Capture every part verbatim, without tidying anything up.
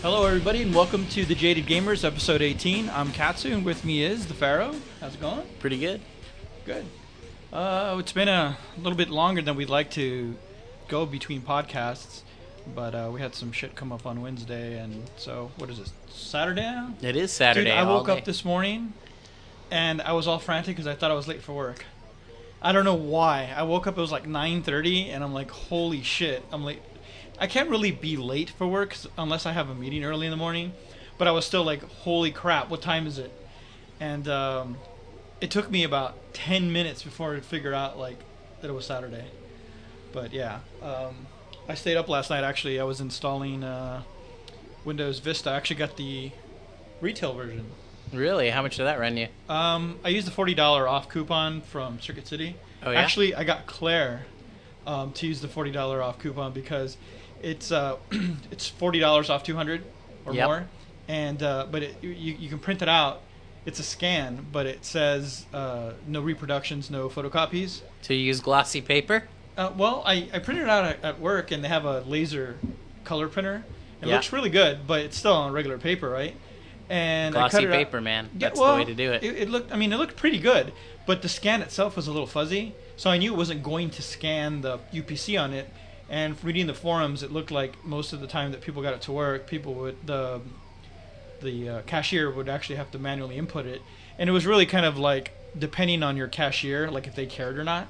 Hello, everybody, and welcome to the Jaded Gamers, episode eighteen. I'm Katsu, and with me is the Pharaoh. How's it going? Pretty good. Good. Uh, it's been a little bit longer than we'd like to go between podcasts, but uh, we had some shit come up on Wednesday, and so, what is this, Saturday now? It is Saturday. Dude, I woke all up day. this morning, and I was all frantic because I thought I was late for work. I don't know why. I woke up, it was like nine thirty, and I'm like, holy shit, I'm late. I can't really be late for work unless I have a meeting early in the morning, but I was still like, holy crap, what time is it? And um, it took me about ten minutes before I figured out like that it was Saturday. But yeah, um, I stayed up last night. Actually, I was installing uh, Windows Vista. I actually got the retail version. Really? How much did that run you? Um, I used the forty dollars off coupon from Circuit City. Oh, yeah? Actually, I got Claire um, to use the forty dollars off coupon because it's uh, it's forty dollars off two hundred or Yep. more, and uh, but it, you you can print it out. It's a scan, but it says uh, no reproductions, no photocopies. So you use glossy paper? Uh, well, I, I printed it out at, at work, and they have a laser color printer. It Yeah. looks really good, but it's still on regular paper, right? And I Glossy cut it out- paper, man. Yeah, That's well, the way to do it. it. It looked, I mean, it looked pretty good, but the scan itself was a little fuzzy, so I knew it wasn't going to scan the U P C on it. And reading the forums, it looked like most of the time that people got it to work, people would the the uh, cashier would actually have to manually input it, and it was really kind of like depending on your cashier, like if they cared or not.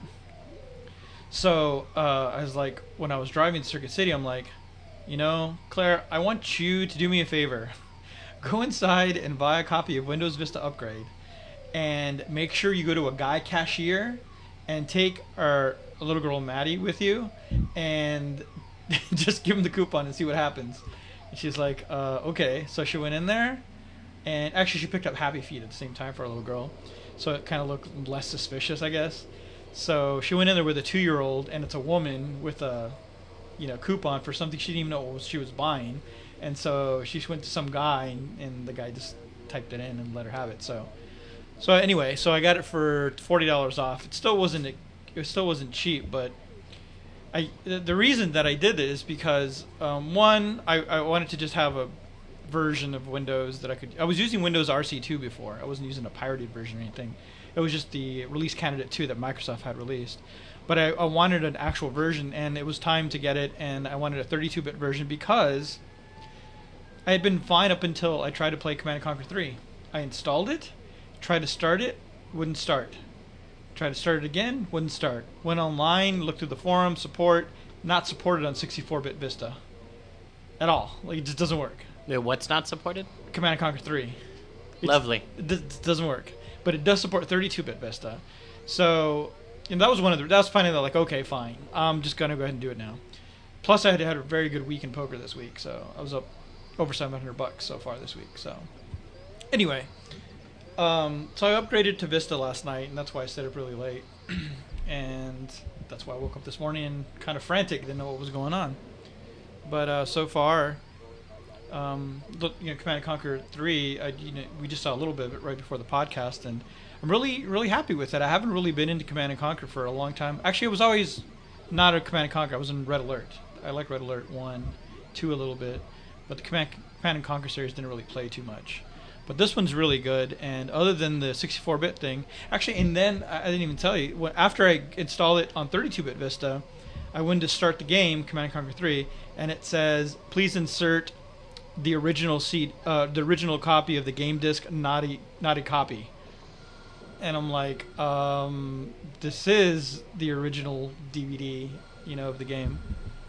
So uh, I was like, when I was driving to Circuit City, I'm like, you know, Claire, I want you to do me a favor. Go inside and buy a copy of Windows Vista Upgrade, and make sure you go to a guy cashier and take our little girl Maddie with you, and just give him the coupon and see what happens. And she's like, uh, okay. So she went in there, and actually she picked up Happy Feet at the same time for our little girl, so it kind of looked less suspicious, I guess. So she went in there with a two-year-old, and it's a woman with a, you know, coupon for something she didn't even know what she was buying. And so she went to some guy, and, and the guy just typed it in and let her have it. So, so anyway, so I got it for forty dollars off. It still wasn't, it still wasn't cheap, but I the reason that I did it is because um, one, I, I wanted to just have a version of Windows that I could. I was using Windows R C two before. I wasn't using a pirated version or anything. It was just the release candidate two that Microsoft had released. But I, I wanted an actual version, and it was time to get it, and I wanted a thirty-two bit version because I had been fine up until I tried to play Command and Conquer three. I installed it, tried to start it, wouldn't start. Tried to start it again, wouldn't start. Went online, looked through the forum, support, not supported on sixty-four bit Vista. At all. Like, it just doesn't work. Wait, what's not supported? Command and Conquer three. It's, Lovely. It d- doesn't work. But it does support thirty-two bit Vista. So, and that was one of the, that was finally like, okay, fine. I'm just going to go ahead and do it now. Plus, I had had a very good week in poker this week, so I was up over seven hundred bucks so far this week. So, anyway, um, so I upgraded to Vista last night, and that's why I stayed up really late. And that's why I woke up this morning and kind of frantic, didn't know what was going on. But uh, so far, um, look, you know, Command and Conquer three, I, you know, we just saw a little bit of it right before the podcast, and I'm really, really happy with it. I haven't really been into Command and Conquer for a long time. Actually, I was always not a Command and Conquer. I was in Red Alert. I like Red Alert one, two a little bit, but the Command, Command and Conquer series didn't really play too much. But this one's really good, and other than the sixty-four bit thing, actually, and then I didn't even tell you, when, after I installed it on thirty-two bit Vista, I went to start the game, Command and Conquer three, and it says, please insert the original seed, uh, the original copy of the game disc, not a, not a copy. And I'm like, um, this is the original D V D, you know, of the game.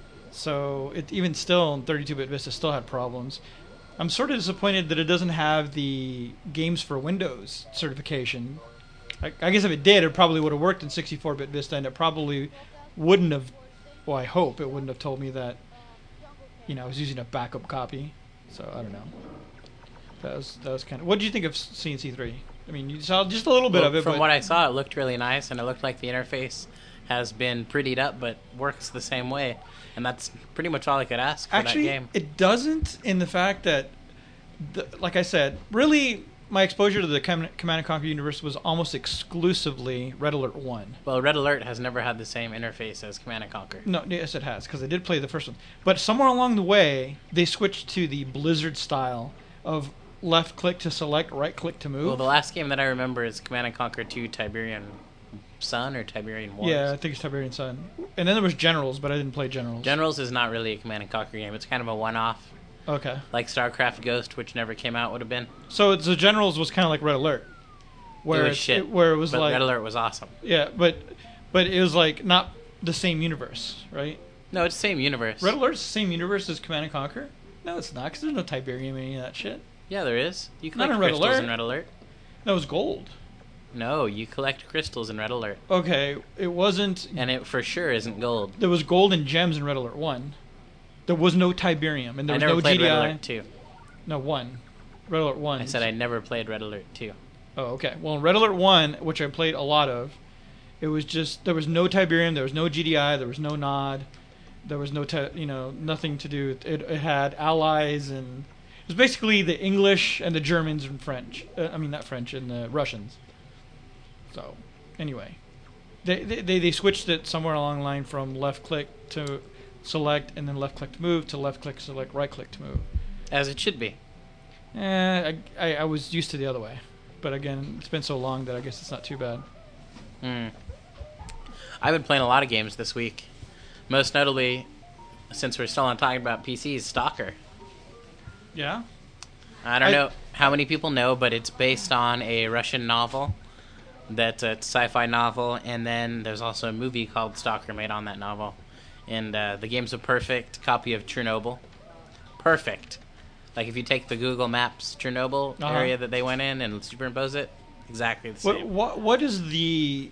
So it even still in thirty-two bit Vista still had problems. I'm sort of disappointed that it doesn't have the Games for Windows certification. I, I guess if it did, it probably would have worked in sixty-four bit Vista, and it probably wouldn't have, well, I hope it wouldn't have told me that, you know, I was using a backup copy. So, I don't know. That was, that was kind of... What did you think of C N C three? I mean, you saw just a little bit Well, of it, From but what I saw, it looked really nice, and it looked like the interface has been prettied up, but works the same way. And that's pretty much all I could ask for actually, that game. it doesn't in the fact that, the, like I said, really, my exposure to the Com- Command and Conquer universe was almost exclusively Red Alert one. Well, Red Alert has never had the same interface as Command and Conquer. No, yes, it has, because I did play the first one. But somewhere along the way, they switched to the Blizzard style of left click to select, right click to move. Well, the last game that I remember is Command and Conquer two Tiberian Sun or Tiberian Wars. Yeah, I think it's Tiberian Sun. And then there was Generals, but I didn't play Generals. Generals is not really a Command and Conquer game. It's kind of a one-off. Okay. Like StarCraft Ghost, which never came out, would have been. So the Generals was kind of like Red Alert. Where it was shit. It, where it was but like... Red Alert was awesome. Yeah, but but it was like not the same universe, right? No, it's the same universe. Red Alert's the same universe as Command and Conquer? No, it's not, because there's no Tiberium in any of that shit. Yeah, there is. You Not collect in Red crystals Alert. in Red Alert. That was gold. No, you collect crystals in Red Alert. Okay, it wasn't... And it for sure isn't gold. There was gold and gems in Red Alert one. There was no Tiberium, and there I was never no played G D I. Red Alert two. No, one. Red Alert one. I said I never played Red Alert two. Oh, okay. Well, in Red Alert one, which I played a lot of, it was just... There was no Tiberium, there was no G D I, there was no Nod, there was no, ti- you know, nothing to do... It, it had allies, and... It was basically the English and the Germans and French. Uh, I mean, not French, and the Russians. So, anyway. They, they, they, they switched it somewhere along the line from left click to select, and then left click to move, to left click, select, right click to move. As it should be. Eh, I, I, I was used to the other way. But again, it's been so long that I guess it's not too bad. Hmm. I've been playing a lot of games this week. Most notably, since we're still on talking about P Cs, Stalker. Yeah? I don't I- know how many people know, but it's based on a Russian novel. That's a sci-fi novel, and then there's also a movie called Stalker made on that novel. And uh, the game's a perfect copy of Chernobyl. Perfect. Like if you take the Google Maps Chernobyl Uh-huh. area that they went in and superimpose it, exactly the same. What, what what is the...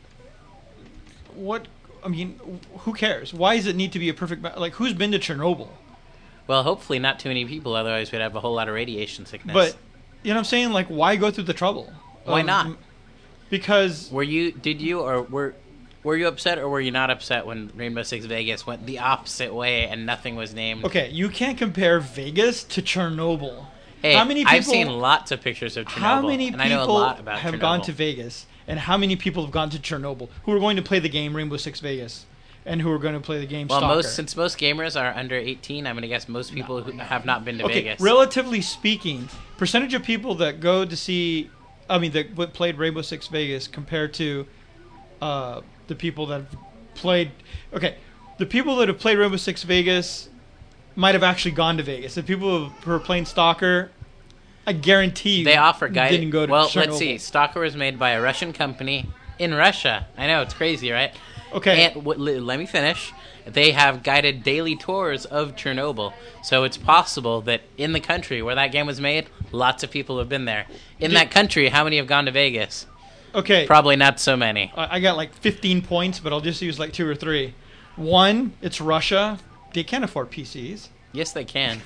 What... I mean, who cares? Why does it need to be a perfect... ma- Like, who's been to Chernobyl? Well, hopefully not too many people, otherwise we'd have a whole lot of radiation sickness. But, you know what I'm saying? Like, why go through the trouble? Why of- not? Because... Were you, did you, or were were you upset or were you not upset when Rainbow Six Vegas went the opposite way and nothing was named? Okay, you can't compare Vegas to Chernobyl. Hey, how many people, I've seen lots of pictures of Chernobyl, How many and people I know a lot about have Chernobyl. gone to Vegas, and how many people have gone to Chernobyl who are going to play the game Rainbow Six Vegas, and who are going to play the game Well, Stalker? most since most gamers are under eighteen, I'm going to guess most people who have not been to Okay, Vegas. relatively speaking, percentage of people that go to see, I mean, that w- played Rainbow Six Vegas compared to uh, the people that have played. Okay, the people that have played Rainbow Six Vegas might have actually gone to Vegas. The people who are playing Stalker, I guarantee you, They offer guided. didn't go to well, Chernobyl. let's see. Stalker was made by a Russian company in Russia. I know it's crazy, right? Okay. And w- l- let me finish. They have guided daily tours of Chernobyl, so it's possible that in the country where that game was made, lots of people have been there. In Did- that country, how many have gone to Vegas? Okay. Probably not so many. I I got like fifteen points, but I'll just use like two or three. One, it's Russia. They can't afford P Cs. Yes, they can.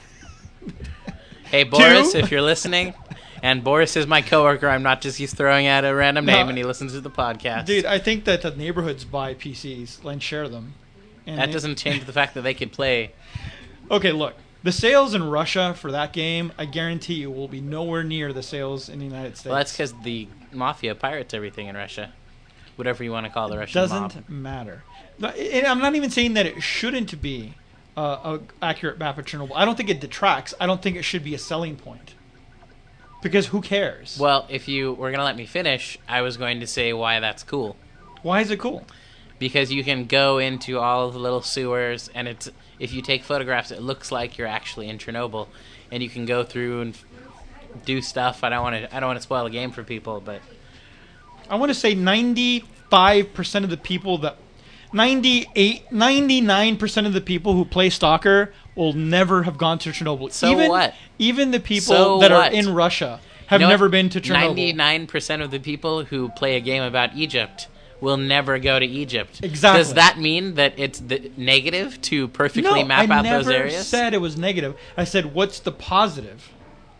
Hey, Boris, Two. if you're listening, and Boris is my coworker, I'm not just he's throwing out a random No. name and he listens to the podcast. Dude, I think that the neighborhoods buy P Cs and share them. And that they- doesn't change the fact that they could play. Okay, look. The sales in Russia for that game, I guarantee you, will be nowhere near the sales in the United States. Well, that's because the mafia pirates everything in Russia. Whatever you want to call the Russian doesn't mob. matter. No, and I'm not even saying that it shouldn't be uh, a accurate map of Chernobyl. I don't think it detracts. I don't think it should be a selling point. Because who cares? Well, if you were going to let me finish, I was going to say why that's cool. Why is it cool? Because you can go into all of the little sewers, and it's if you take photographs, it looks like you're actually in Chernobyl, and you can go through and do stuff. I don't want to. I don't want to spoil the game for people, but I want to say ninety-five percent of the people that... ninety-eight, ninety-nine percent of the people who play Stalker will never have gone to Chernobyl. So even, what? Even the people So that what? are in Russia have You know never what? been to Chernobyl. ninety-nine percent of the people who play a game about Egypt will never go to Egypt. Exactly. Does that mean that it's the negative to perfectly No, map I out never those areas? said it was negative. I said, what's the positive?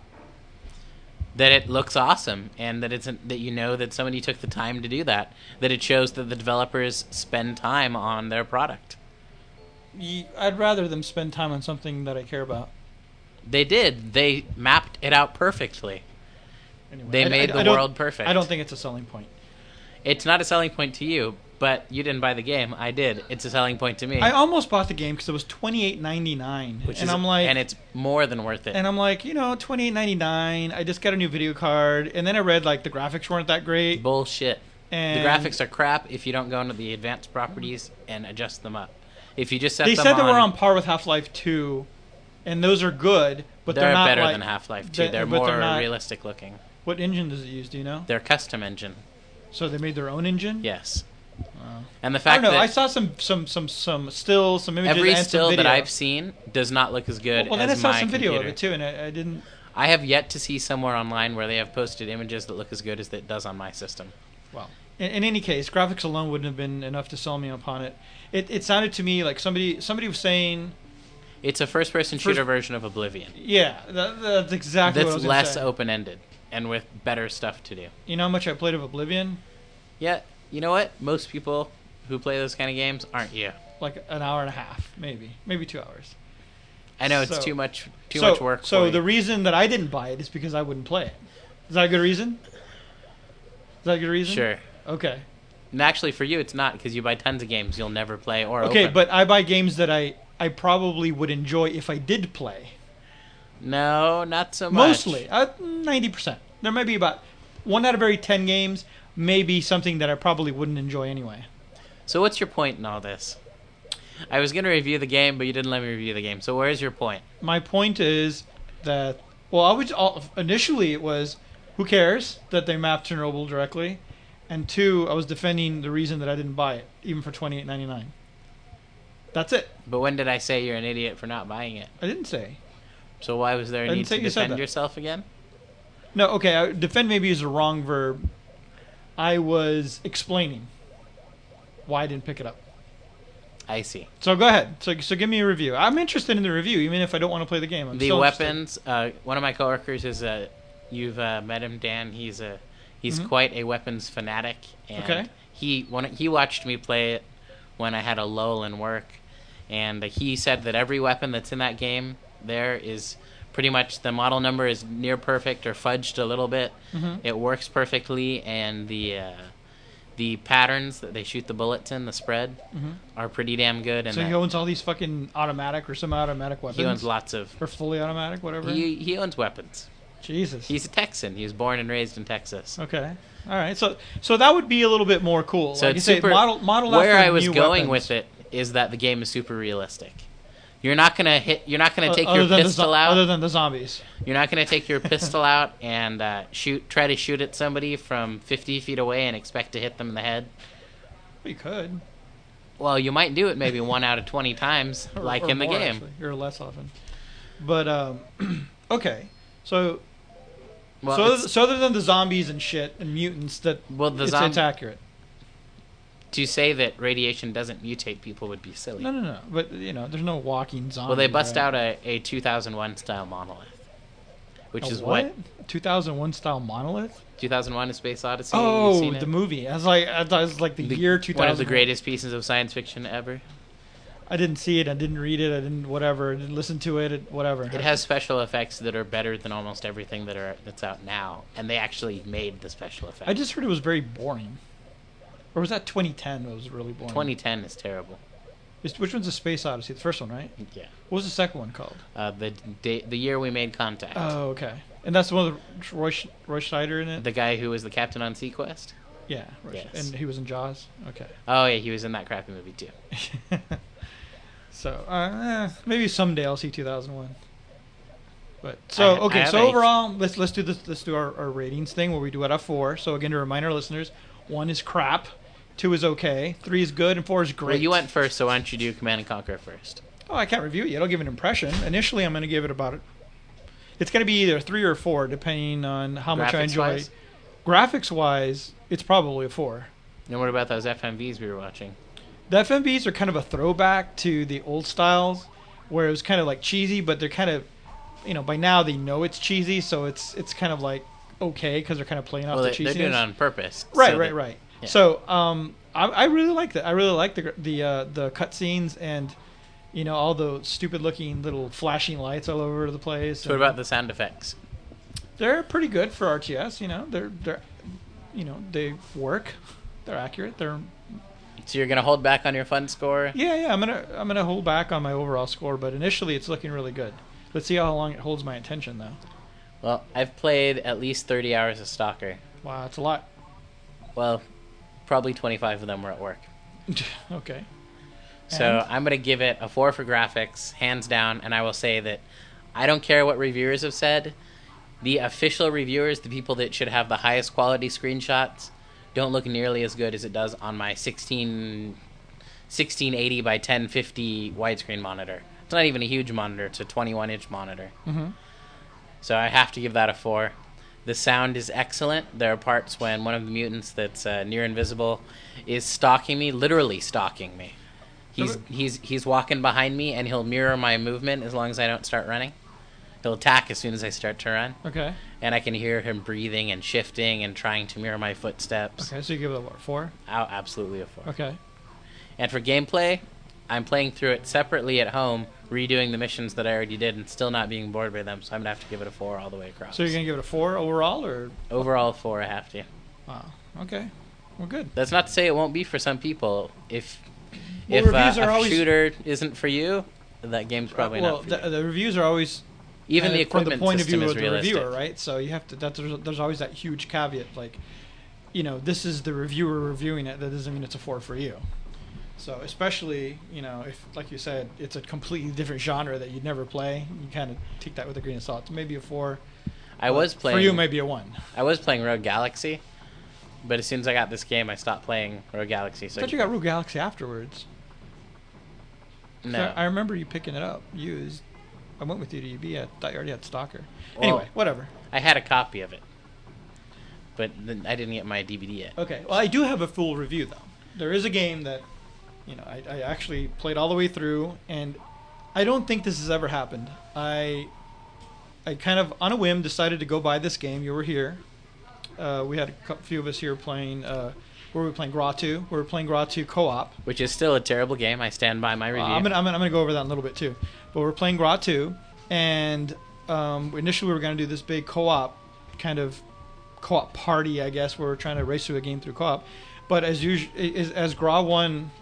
That it looks awesome, and that it's that you know that somebody took the time to do that. That it shows that the developers spend time on their product. Ye- I'd rather them spend time on something that I care about. They did. They mapped it out perfectly. Anyway, They I- made I- the I don't- world perfect. I don't think it's a selling point. It's not a selling point to you, but you didn't buy the game. I did. It's a selling point to me. I almost bought the game because it was twenty-eight ninety-nine, which and is, I'm like, and it's more than worth it. and I'm like, you know, twenty-eight ninety-nine. I just got a new video card, and then I read like the graphics weren't that great. Bullshit. And The graphics are crap if you don't go into the advanced properties and adjust them up. If you just set They them said on, they were on par with Half-Life two, and those are good, but they're, they're, not better like, than Half-Life two. they- They're but more they're not- realistic looking. What engine does it use? Do you know? They're custom engine. So they made their own engine. Yes. Wow. And the I fact don't know. that I saw some some some some stills, some images, every and some still that video. I've seen does not look as good well, then as I saw my some video computer. of it too, and I, I didn't. I have yet to see somewhere online where they have posted images that look as good as it does on my system. Well, in, in any case, graphics alone wouldn't have been enough to sell me upon it. It it sounded to me like somebody somebody was saying, It's a first-person First- shooter version of Oblivion. yeah, that, that's exactly what I That's was gonna less say. open-ended and with better stuff to do. You know how much I played of Oblivion? Yeah, you know what? Most people who play those kind of games aren't you. Like an hour and a half, maybe, maybe two hours. I know it's So- too much too so, much work So for the you. reason that I didn't buy it is because I wouldn't play it. Is that a good reason? Is that a good reason? Sure. Okay. And actually, for you, it's not because you buy tons of games you'll never play or Okay, open. but I buy games that I I probably would enjoy if I did play. No, not so much. Mostly, uh, ninety percent. There might be about one out of every ten games, maybe something that I probably wouldn't enjoy anyway. So what's your point in all this? I was going to review the game, but you didn't let me review the game. So where's your point? My point is that, well, I would all, initially it was, who cares that they mapped Chernobyl directly, and two, I was defending the reason that I didn't buy it, even for twenty-eight ninety-nine. That's it. But when did I say you're an idiot for not buying it? I didn't say. So why was there a I didn't need say to you said defend that. yourself again? No, okay, I, defend maybe is the wrong verb. I was explaining why I didn't pick it up. I see. So go ahead. So so give me a review. I'm interested in the review, even if I don't want to play the game. I'm the still interested. weapons. Uh, one of my coworkers is a. You've uh, met him, Dan. He's a. He's Mhm. quite a weapons fanatic, and Okay. he when he watched me play it when I had a lull in work, and he said that every weapon that's in that game there is pretty much the model number is near perfect or fudged a little bit. Mhm. It works perfectly, and the uh, the patterns that they shoot the bullets in, the spread, Mhm. are pretty damn good. And So he that- owns all these fucking automatic or semi-automatic weapons. he owns lots of. or fully automatic, whatever. He he owns weapons. Jesus. He's a Texan. He was born and raised in Texas. Okay. All right. So so that would be a little bit more cool. So like you it's say, super. model model where after I was new going weapons. with it is that the game is super realistic. You're not gonna hit. You're not gonna O- take other your than the pistol zo- out. Other than the zombies. You're not gonna take your pistol out and uh, shoot. Try to shoot at somebody from fifty feet away and expect to hit them in the head. We could. Well, you might do it maybe one out of twenty times, Or- like or in the more, game. actually, or less often. But um, okay. So Well, so, it's- so other than the zombies and shit and mutants, that well, the it's, zom- it's accurate. to say that radiation doesn't mutate people would be silly. No, no, no. But you know, there's no walking zombies. Well, they bust right? out a, a two thousand one style monolith, which A is what? what two thousand one style monolith. two thousand one: A Space Odyssey. You've Oh, seen the it? movie. I was like, I thought it was like the, The- year two thousand. One of the greatest pieces of science fiction ever. I didn't see it. I didn't read it. I didn't whatever. I didn't listen to it. it whatever. It has special effects that are better than almost everything that are that's out now, and they actually made the special effects. I just heard it was very boring. Or was that twenty ten? It was really boring. twenty ten is terrible. Is- Which one's the Space Odyssey? The first one, right? Yeah. What was the second one called? Uh, the day, the year we made contact. Oh, okay. And that's the one with Roy, Sch- Roy Schneider in it. The guy who was the captain on Sequest. yeah. Roy Sch- Yes. And he was in Jaws. Okay. Oh yeah, he was in that crappy movie too. So uh, eh, maybe someday I'll see two thousand one. But so I- I okay, have so a- overall, let's let's do this. Let's do our, our ratings thing where we do it out of four. So again, to remind our listeners, one is crap, two is okay, three is good, and four is great. Well, you went first, so why don't you do Command and Conquer first? Oh, I can't review it yet. I'll give an impression. Initially, I'm going to give it about it. It's going to be either a three or a four, depending on how much I enjoy. Graphics-wise? Graphics wise, it's probably a four. And what about those F M Vs we were watching? The F M Vs are kind of a throwback to the old styles, where it was kind of like cheesy, but they're kind of, you know, by now they know it's cheesy, so it's it's kind of like okay because they're kind of playing off Well, the they, cheesiness. they're doing it on purpose. Right, so right, that- right. yeah. So, um, I, I really like that. I really like the the uh, the cutscenes and, you know, all the stupid looking little flashing lights all over the place. So what and about the sound effects? They're pretty good for R T S. You know, they're they're, you know, they work. They're accurate. They're. So you're gonna hold back on your fun score? Yeah, yeah. I'm gonna I'm gonna hold back on my overall score, but initially it's looking really good. Let's see how long it holds my attention, though. Well, I've played at least thirty hours of Stalker. Wow, that's a lot. Well, probably twenty-five of them were at work. Okay. So And? I'm going to give it a four for graphics, hands down, and I will say that I don't care what reviewers have said. The official reviewers, the people that should have the highest quality screenshots, don't look nearly as good as it does on my sixteen, sixteen eighty by ten fifty widescreen monitor. It's not even a huge monitor, it's a twenty-one inch monitor. Mm-hmm. So I have to give that a four. The sound is excellent. There are parts when one of the mutants that's uh, near invisible is stalking me, literally stalking me. He's he's he's walking behind me, and he'll mirror my movement as long as I don't start running. He'll attack as soon as I start to run. Okay. And I can hear him breathing and shifting and trying to mirror my footsteps. Okay, so you give it a what, four? Oh, absolutely a four. Okay. And for gameplay, I'm playing through it separately at home, redoing the missions that I already did and still not being bored by them, so I'm going to have to give it a four all the way across. So you're going to give it a four overall, or? Overall, four, I have to. Wow. Okay. Well, good. That's not to say it won't be for some people. If Well, if uh, reviews are a always- shooter isn't for you, that game's probably well, not for the, you. the reviews are always Even kind the of from the equipment point of system view is of the realistic. reviewer, right? So you have to. That there's, there's always that huge caveat, like, you know, this is the reviewer reviewing it. That doesn't mean it's a four for you. So especially, you know, if, like you said, it's a completely different genre that you'd never play, you kind of take that with a grain of salt. So maybe a four. I was playing. For you, maybe a one. I was playing Rogue Galaxy, but as soon as I got this game, I stopped playing Rogue Galaxy. I So thought you got Rogue Galaxy afterwards. no. I remember you picking it up used. I went with you to U B. I thought you already had Stalker. Well, Anyway, whatever. I had a copy of it, but then I didn't get my D V D yet. Okay. Well, I do have a full review though. There is a game that, you know, I, I actually played all the way through, and I don't think this has ever happened. I, I kind of on a whim decided to go buy this game. You were here. Uh, we had a cou- few of us here playing. Uh, where were we playing Gra two? We were playing Gra two co-op. Which is still a terrible game. I stand by my review. Uh, I'm gonna, I'm gonna I'm gonna go over that in a little bit too. But we're playing Gra two, and um, initially we were gonna do this big co-op kind of co-op party, I guess, where we're trying to race through a game through co-op. But as usual, as, as Gra one,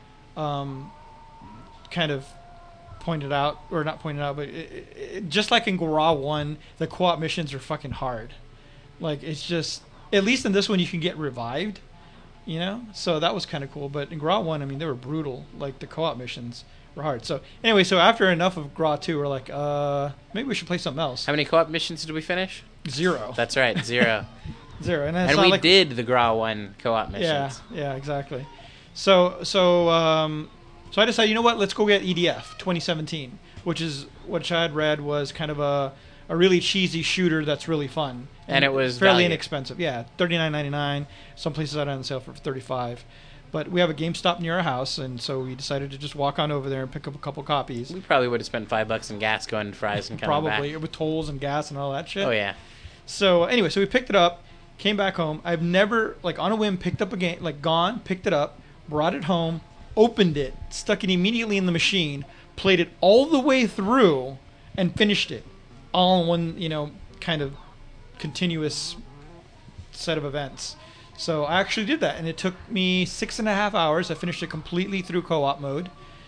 um, kind of pointed out, or not pointed out, but it, it, just like in Gra one, the co-op missions are fucking hard. Like it's just, at least in this one, you can get revived. You know, so that was kind of cool. But in Gra one, I mean, they were brutal. Like the co-op missions were hard. So anyway, so after enough of Gra two, we're like, uh, maybe we should play something else. How many co-op missions did we finish? Zero. That's right, zero. Zero. And, then it's And not we like, did the Gra one co-op Yeah, missions. yeah, exactly. So so um, so I decided, you know what? Let's go get E D F twenty seventeen, which is what I had read was kind of a a really cheesy shooter that's really fun. And it was fairly value. inexpensive. Yeah, thirty-nine ninety-nine. Some places out on sale for thirty-five. But we have a GameStop near our house, and so we decided to just walk on over there and pick up a couple copies. We probably would have spent five bucks in gas going to Fry's and coming Probably back. with tolls and gas and all that shit. Oh yeah. So anyway, so we picked it up, came back home. I've never, like on a whim, picked up a game, like gone, picked it up, brought it home, opened it, stuck it immediately in the machine, played it all the way through, and finished it, all in one, you know, kind of continuous set of events. So I actually did that, and it took me six and a half hours. I finished it completely through co-op mode,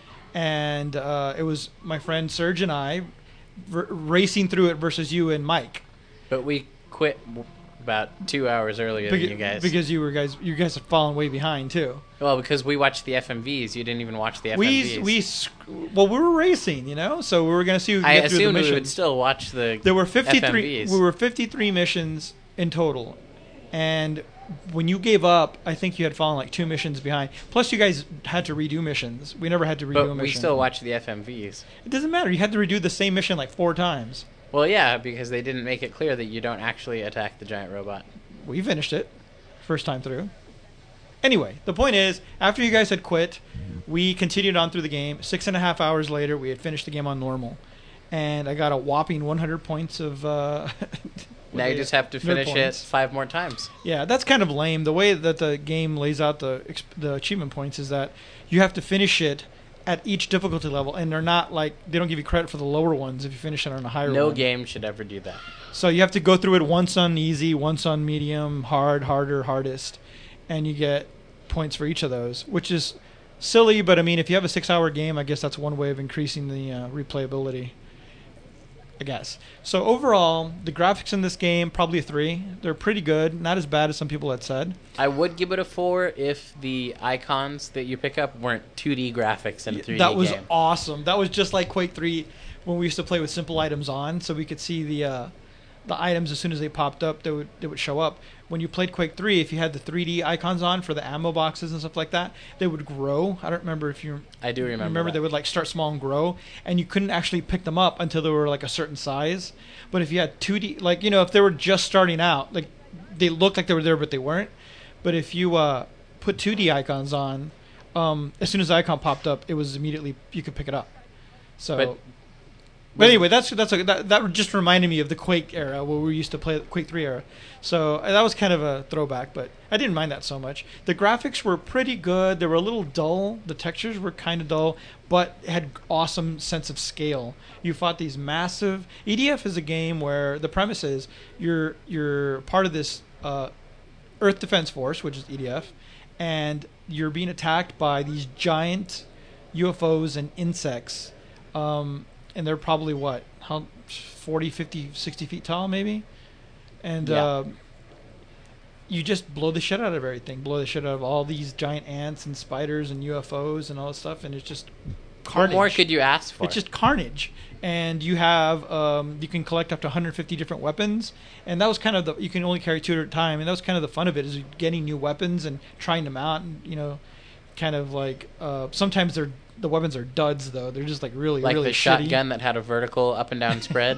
and uh, it was my friend Serge and I r- racing through it versus you and Mike. But we quit w- about two hours earlier Beca- than you guys. Because you were guys, you guys have fallen way behind too. well, because we watched the F M Vs. You didn't even watch the F M Vs. We we sc- well, we were racing, you know, so we were gonna see who could I get through the assumed we would missions. still watch the There were fifty-three. F M Vs. We were fifty-three missions in total, and when you gave up, I think you had fallen like two missions behind. Plus, you guys had to redo missions. We never had to redo But a mission. we still watched the F M Vs. It doesn't matter. You had to redo the same mission like four times. Well, yeah, because they didn't make it clear that you don't actually attack the giant robot. We finished it first time through. Anyway, the point is, after you guys had quit, we continued on through the game. Six and a half hours later, we had finished the game on normal, and I got a whopping one hundred points of. Uh, Now you just have to nerd finish it points. five more times. Yeah, that's kind of lame. The way that the game lays out the exp- the achievement points is that you have to finish it at each difficulty level, and they're not like they don't give you credit for the lower ones if you finish it on a higher No one. game should ever do that. So you have to go through it once on easy, once on medium, hard, harder, hardest, and you get points for each of those, which is silly, but I mean, if you have a six-hour game, I guess that's one way of increasing the uh, replayability, I guess. So overall, the graphics in this game, probably a three. They're pretty good, not as bad as some people had said. I would give it a four if the icons that you pick up weren't two D graphics in a three D That was game. awesome. That was just like Quake three when we used to play with simple items on, so we could see the uh, the items as soon as they popped up, they would they would show up. When you played Quake three, if you had the three D icons on for the ammo boxes and stuff like that, they would grow. I don't remember if you I do remember. remember that. they would like start small and grow, and you couldn't actually pick them up until they were like a certain size. But if you had two D, like, you know, if they were just starting out, like they looked like they were there but they weren't. But if you uh, put two D icons on, um, as soon as the icon popped up, it was immediately you could pick it up. So. But- But anyway, that's that's a, that that just reminded me of the Quake era where we used to play the Quake three era. So uh, that was kind of a throwback, but I didn't mind that so much. The graphics were pretty good. They were a little dull. The textures were kind of dull, but it had awesome sense of scale. You fought these massive. E D F is a game where the premise is you're you're part of this uh, Earth Defense Force, which is E D F, and you're being attacked by these giant U F Os and insects. Um, and they're probably what, how forty, fifty, sixty feet tall maybe, and Yeah. uh, you just blow the shit out of everything, blow the shit out of all these giant ants and spiders and U F Os and all this stuff, and it's just What carnage. more could you ask for? It's just carnage, and you have um, you can collect up to one hundred fifty different weapons, and that was kind of the you can only carry two at a time, and that was kind of the fun of it is getting new weapons and trying them out, and you know, kind of like uh, sometimes they're the weapons are duds though, they're just like really like really the shitty. shotgun that had a vertical up and down spread.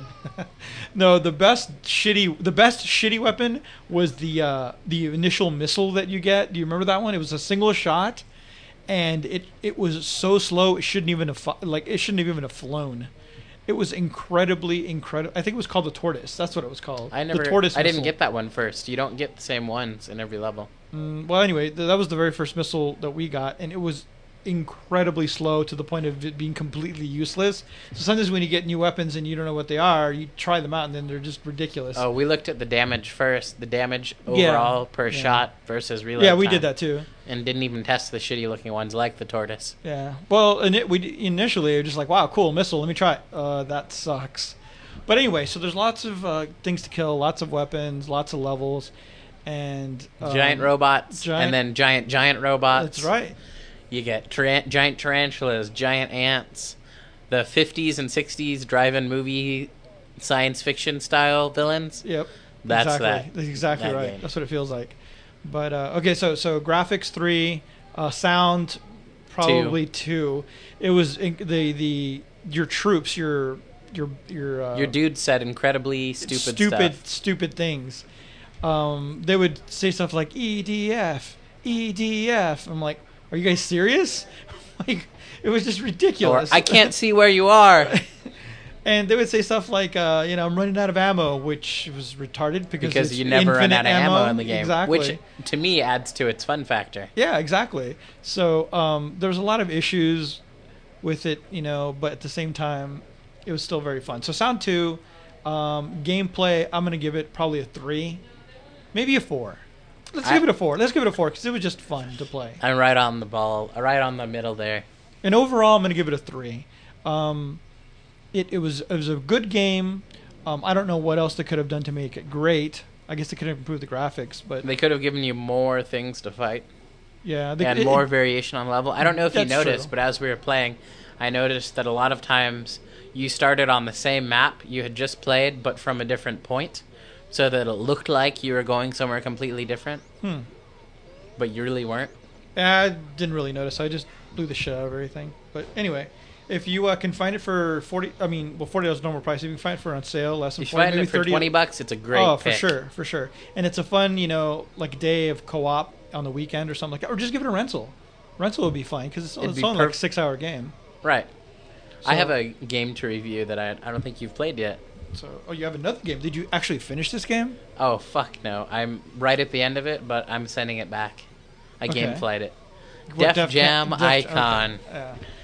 No, the best shitty the best shitty weapon was the uh, the initial missile that you get. Do you remember that one? It was a single shot, and it it was so slow it shouldn't even have fu- like it shouldn't have even have flown. It was incredibly incredible. I think it was called the Tortoise. That's what it was called. I never. The Tortoise I didn't missile. get that one first. You don't get the same ones in every level. Mm, well, anyway, th- that was the very first missile that we got, and it was incredibly slow to the point of it being completely useless. So sometimes when you get new weapons and you don't know what they are, you try them out and then they're just ridiculous. Oh, we looked at the damage first. The damage Yeah. overall per Yeah. shot versus reload. yeah, we time, did that too. and didn't even test the shitty looking ones like the Tortoise. Yeah. Well, and it, we d- initially were just like, wow, cool missile. Let me try it. Uh, that sucks. But anyway, so there's lots of uh, things to kill, lots of weapons, lots of levels, and um, Giant robots, giant- and then giant giant robots. That's right. You get taran- giant tarantulas, giant ants, the fifties and sixties drive-in movie science fiction style villains. Yep. That's exactly. that. That's exactly that right. game. That's what it feels like. But uh, okay, so so graphics three, uh, sound probably two. It was in, the the your troops, your your your uh, Your dude said incredibly stupid, stupid stuff. stupid things. Um, they would say stuff like E D F, E D F. I'm like, are you guys serious? Like, it was just Or ridiculous. I can't see where you are And they would say stuff like, uh, you know, I'm running out of ammo, which was retarded because because it's you never run infinite out of ammo, in the game, Exactly. which to me adds to its fun factor. Yeah, exactly. So um, there was a lot of issues with it, you know, but at the same time, it was still very fun. So Sound two, um, gameplay, I'm going to give it probably a three, maybe a four. Let's I- give it a four. Let's give it a four because it was just fun to play. I'm right on the ball, right on the middle there. And overall, I'm going to give it a three. Um, it, it was it was a good game. Um, I don't know what else they could have done to make it great. I guess they could have improved the graphics, but They could have given you more things to fight yeah, they, and it- more it- variation on level. I don't know if you That's noticed, true. but as we were playing, I noticed that a lot of times you started on the same map you had just played, but from a different point, so that it looked like you were going somewhere completely different, Hmm. but you really weren't. I didn't really notice. I just blew the shit out of everything. But anyway, if you uh, can find it for forty, I mean, well, forty dollars normal price. If you can find it for on sale, less than If you forty, find maybe it for thirty. twenty bucks, it's a great oh, for pick. sure, for sure. And it's a fun, you know, like day of co-op on the weekend or something like that, or just give it a rental. Rental would be fine because it's, It'd it's be only like perf- a six-hour game. Right. I So- have a game to review that I I don't think you've played yet. So, oh, you have another game. Did you actually finish this game? Oh fuck no! I'm right at the end of it, but I'm sending it back. I Okay. game flight it. What Def Jam Def- Icon. okay. Yeah.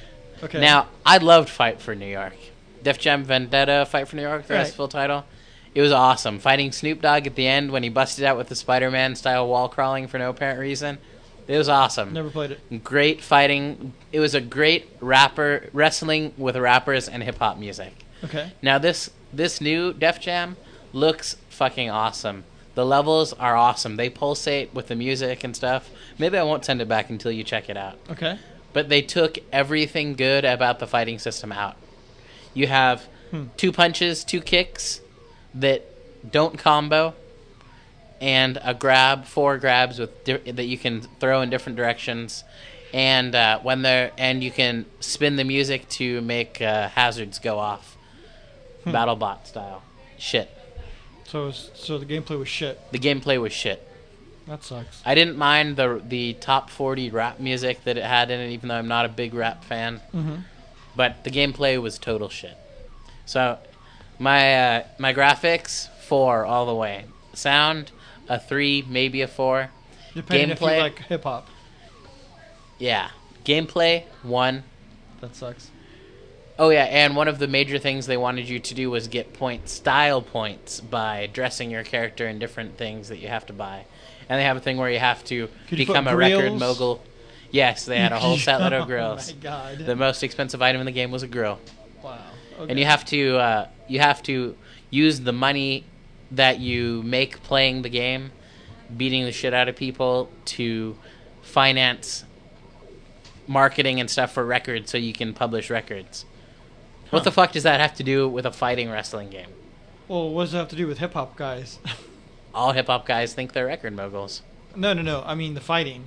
Okay. Now, I loved Fight for New York. Def Jam Vendetta, Fight for New York, the Right. rest full title. It was awesome. Fighting Snoop Dogg at the end when he busted out with the Spider-Man style wall crawling for no apparent reason. It was awesome. Never played it. Great fighting. It was a great rapper wrestling with rappers and hip hop music. Okay. Now this this new Def Jam looks fucking awesome. The levels are awesome. They pulsate with the music and stuff. Maybe I won't send it back until you check it out. Okay. But they took everything good about the fighting system out. You have Hmm. two punches, two kicks that don't combo, and a grab, four grabs with di- that you can throw in different directions, and uh, when they're and you can spin the music to make uh, hazards go off, Hmm. BattleBot style. Shit. So it was, so the gameplay was shit. The gameplay was shit. That sucks. I didn't mind the the top forty rap music that it had in it, even though I'm not a big rap fan. Mm-hmm. But the gameplay was total shit. So my uh, my graphics four all the way. Sound a three, maybe a four. Depending if Gameplay? you like hip hop. Yeah. Gameplay one. That sucks. Oh yeah, and one of the major things they wanted you to do was get point style points by dressing your character in different things that you have to buy. And they have a thing where you have to Could you become put a record grills? mogul. Yes, they had a whole set load of Oh grills. my god. The most expensive item in the game was a grill. Wow. Okay. And you have to uh, you have to use the money that you make playing the game, beating the shit out of people, to finance marketing and stuff for records so you can publish records. What Huh. the fuck does that have to do with a fighting wrestling game? Well, what does it have to do with hip hop guys? All hip hop guys think they're record moguls. no, no, no. I mean the fighting.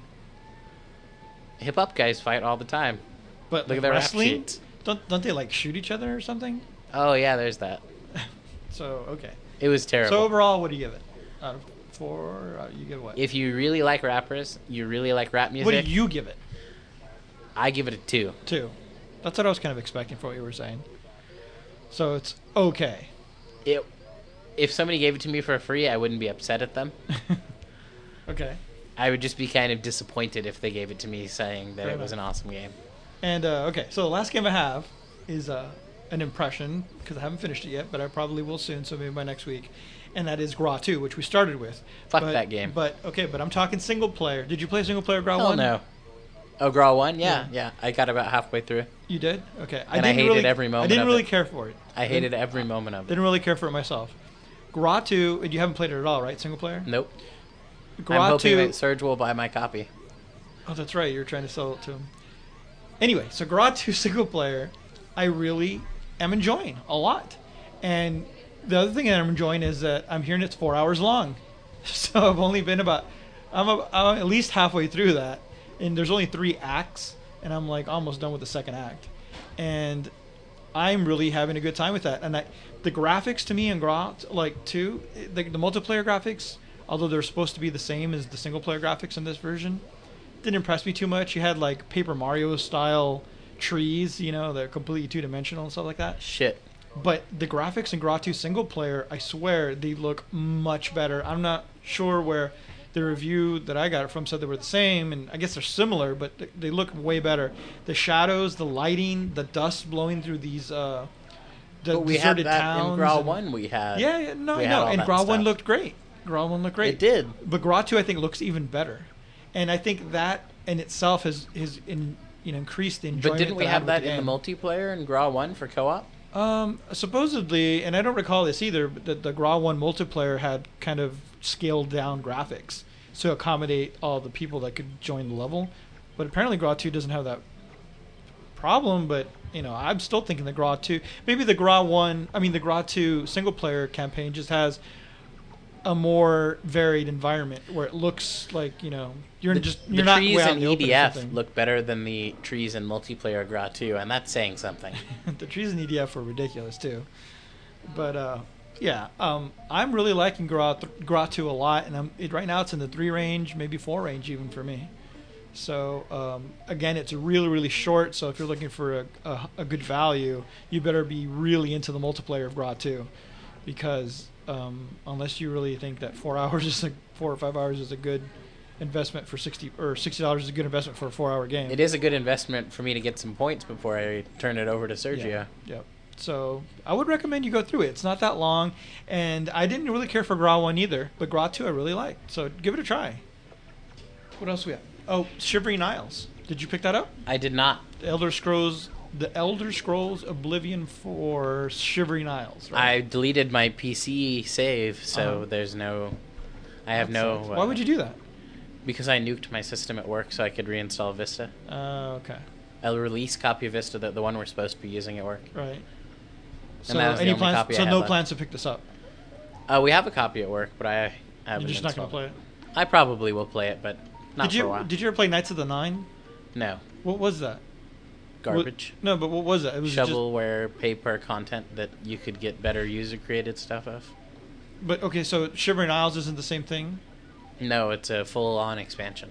Hip hop guys fight all the time. But Look like at their rap wrestling, sheets. don't don't they like shoot each other or something? Oh yeah, there's that. So okay. It was terrible. So overall, what do you give it? Out of four, uh, you give what? If you really like rappers, you really like rap music, What do you give it? I give it a two. Two. That's what I was kind of expecting for what you were saying. So it's okay. It, if somebody gave it to me for free, I wouldn't be upset at them. Okay. I would just be kind of disappointed if they gave it to me saying that Fair it was an enough. awesome game. And uh, okay, so the last game I have is uh, an impression because I haven't finished it yet, but I probably will soon. So maybe by next week, and that is Gra two, which we started with. Fuck But- that game. But okay, but I'm talking single player. Did you play single player Gra Hell one? no. Oh, Grawl one? Yeah, Yeah. yeah, I got about halfway through. You did? Okay. And I didn't hated really, every moment I didn't of really it. care for it. I hated every moment of it. Didn't really care for it myself. Gra two, and you haven't played it at all, right? Single player. Nope. Gra I'm hoping two. that Serge will buy my copy. Oh, that's right. You're trying to sell it to him. Anyway, so Gra two single player, I really am enjoying a lot. And the other thing that I'm enjoying is that I'm hearing it's four hours long. So I've only been about, I'm, a, I'm at least halfway through that. And there's only three acts, and I'm like almost done with the second act. And I'm really having a good time with that. And I, the graphics to me in Gra, like two, the, the multiplayer graphics, although they're supposed to be the same as the single player graphics in this version, didn't impress me too much. You had like Paper Mario style trees, you know, they're completely two dimensional and stuff like that. Shit. But the graphics in Gra two single player, I swear, they look much better. I'm not sure where the review that I got it from said they were the same, and I guess they're similar, but th- they look way better. The shadows, the lighting, the dust blowing through these uh, the But we had deserted that towns. in Grawl and- one we had. Yeah, yeah, no, we had no, all and that Gra one stuff. looked great. Gra one looked great. It did. But Gra two, I think, looks even better, and I think that in itself has has in, you know increased the enjoyment. But didn't we I have had that with in the game. multiplayer in Grawl one for co-op? Um, supposedly, and I don't recall this either, but the, the Gra one multiplayer had kind of scaled down graphics to accommodate all the people that could join the level. But apparently Gra two doesn't have that problem, but, you know, I'm still thinking the Gra two... Maybe the Gra one... I mean, the Gra two single-player campaign just has a more varied environment where it looks like, you know, you're The, just... the You're not trees way out in in the open E D or F something. look better than the trees in multiplayer Gra two, and that's saying something. The trees in E D F were ridiculous too, but uh, yeah, um, I'm really liking Gra, th- Gra two a lot, and I'm it, right now it's in the three range, maybe four range even for me. So um, again, it's really really short. So if you're looking for a, a, a good value, you better be really into the multiplayer of Gra two, because um, unless you really think that four hours is a, four or five hours is a good investment for sixty or sixty dollars is a good investment for a four-hour game. It is a good investment for me to get some points before I turn it over to Sergio. Yeah. Yep. So I would recommend you go through it. It's not that long, and I didn't really care for G R A one either, but G R A two I really liked. So give it a try. What else we have? Oh, Shivering Isles. Did you pick that up? I did not. The Elder Scrolls, the Elder Scrolls Oblivion for Shivering Isles. Right? I deleted my P C save, so Uh-huh. there's no. I have That no. sucks. Uh, Why would you do that? Because I nuked my system at work, so I could reinstall Vista. Uh, okay. A release copy of Vista, the, the one we're supposed to be using at work. Right. So that was the any only plans? copy I So had no left. plans to pick this up. Uh, we have a copy at work, but I haven't. You're just not going installed to play it. I probably will play it, but not did for you a while. Did you ever play Knights of the Nine? No. What was that? Garbage. What, no, but what was it? It was just. Shovelware, pay-per content that you could get better user-created stuff of. But okay, so Shivering Isles isn't the same thing. No, it's a full-on expansion.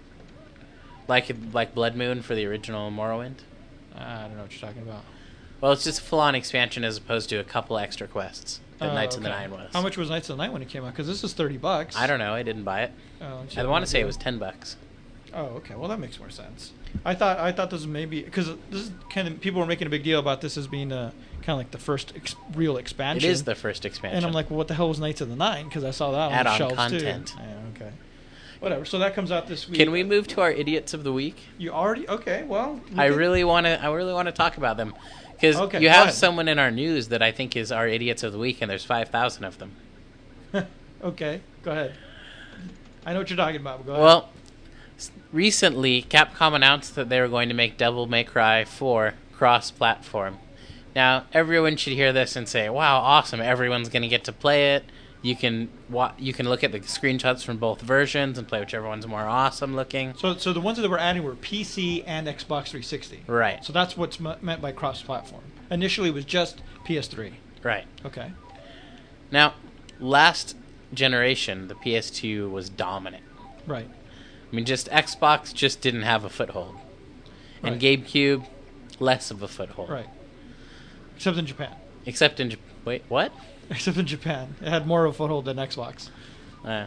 Like like Blood Moon for the original Morrowind. I don't know what you're talking about. Well, it's just a full-on expansion as opposed to a couple extra quests that Oh, Knights of the okay. Nine was. How much was Knights of the Night when it came out? Because this is thirty bucks. I don't know. I didn't buy it. Oh, I want to say it was ten bucks. Oh, okay. Well, that makes more sense. I thought I thought this was maybe because this is kind of people were making a big deal about this as being uh kind of like the first ex- real It expansion. is the first expansion. And I'm like, well, what the hell was Knights of the Nine? Because I saw that on the Add-on shelves content. too. Yeah, okay. Whatever. So that comes out this week. Can we move to our idiots of the week? You already okay? Well, we I can- really want to. I really want to talk about them because Okay, you go have ahead. someone in our news that I think is our idiots of the week, and there's five thousand of them. Okay, go ahead. I know what you're talking about. But go ahead. Well, s- recently Capcom announced that they were going to make Devil May Cry four cross-platform. Now, everyone should hear this and say, "Wow, awesome! Everyone's going to get to play it. You can wa- you can look at the screenshots from both versions and play whichever one's more awesome looking." So, so the ones that we're adding were P C and Xbox three sixty. Right. So that's what's m- meant by cross-platform. Initially, it was just P S three. Right. Okay. Now, last generation, the P S two was dominant. Right. I mean, just Xbox just didn't have a foothold, and Right. GameCube less of a foothold. Right. Except in Japan. Except in Jap- wait, what? Except in Japan, it had more of a foothold than Xbox. Uh,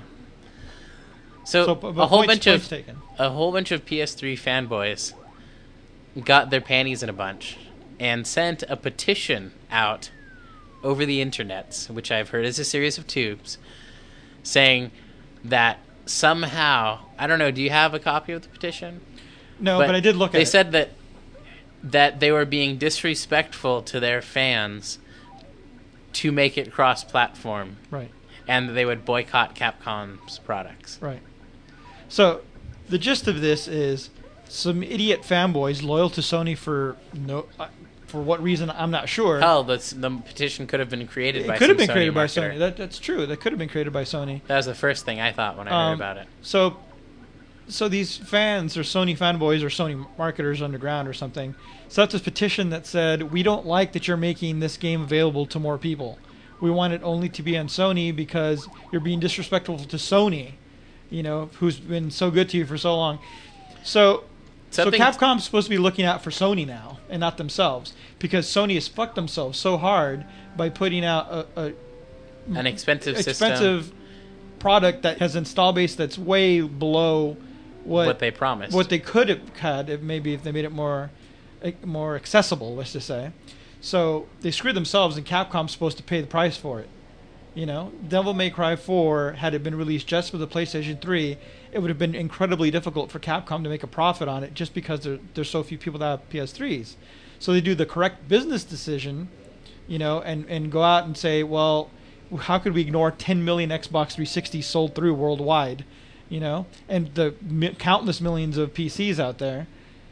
so, So, but a whole points- bunch points of taken. a whole bunch of P S three fanboys got their panties in a bunch and sent a petition out over the internets, which I've heard is a series of tubes, saying that somehow, I don't know, do you have a copy of the petition? No, but, I did look at they it. They said that that they were being disrespectful to their fans to make it cross-platform, Right. and that they would boycott Capcom's products. Right. So, the gist of this is some idiot fanboys loyal to Sony for no, uh, for what reason I'm not sure. Hell, the, the petition could have been created by it could have some been created Sony by marketer. Sony. That, that's true. That could have been created by Sony. That was the first thing I thought when I heard Um, about it. So, so these fans or Sony fanboys or Sony marketers underground or something set up this petition that said, "We don't like that you're making this game available to more people. We want it only to be on Sony because you're being disrespectful to Sony, you know, who's been so good to you for so long." So, Something- so Capcom's supposed to be looking out for Sony now and not themselves because Sony has fucked themselves so hard by putting out a, a An expensive, system, expensive product that has install base that's way below what what they promised. what they could have had if maybe if they made it more eh, more accessible, let's just say. So they screwed themselves, and Capcom's supposed to pay the price for it. You know, Devil May Cry four, had it been released just for the PlayStation three, it would have been incredibly difficult for Capcom to make a profit on it just because there, there's so few people that have P S threes. So they do the correct business decision, you know, and, and go out and say, well, how could we ignore ten million Xbox three sixty sold through worldwide, you know, and the mi- countless millions of P Cs out there.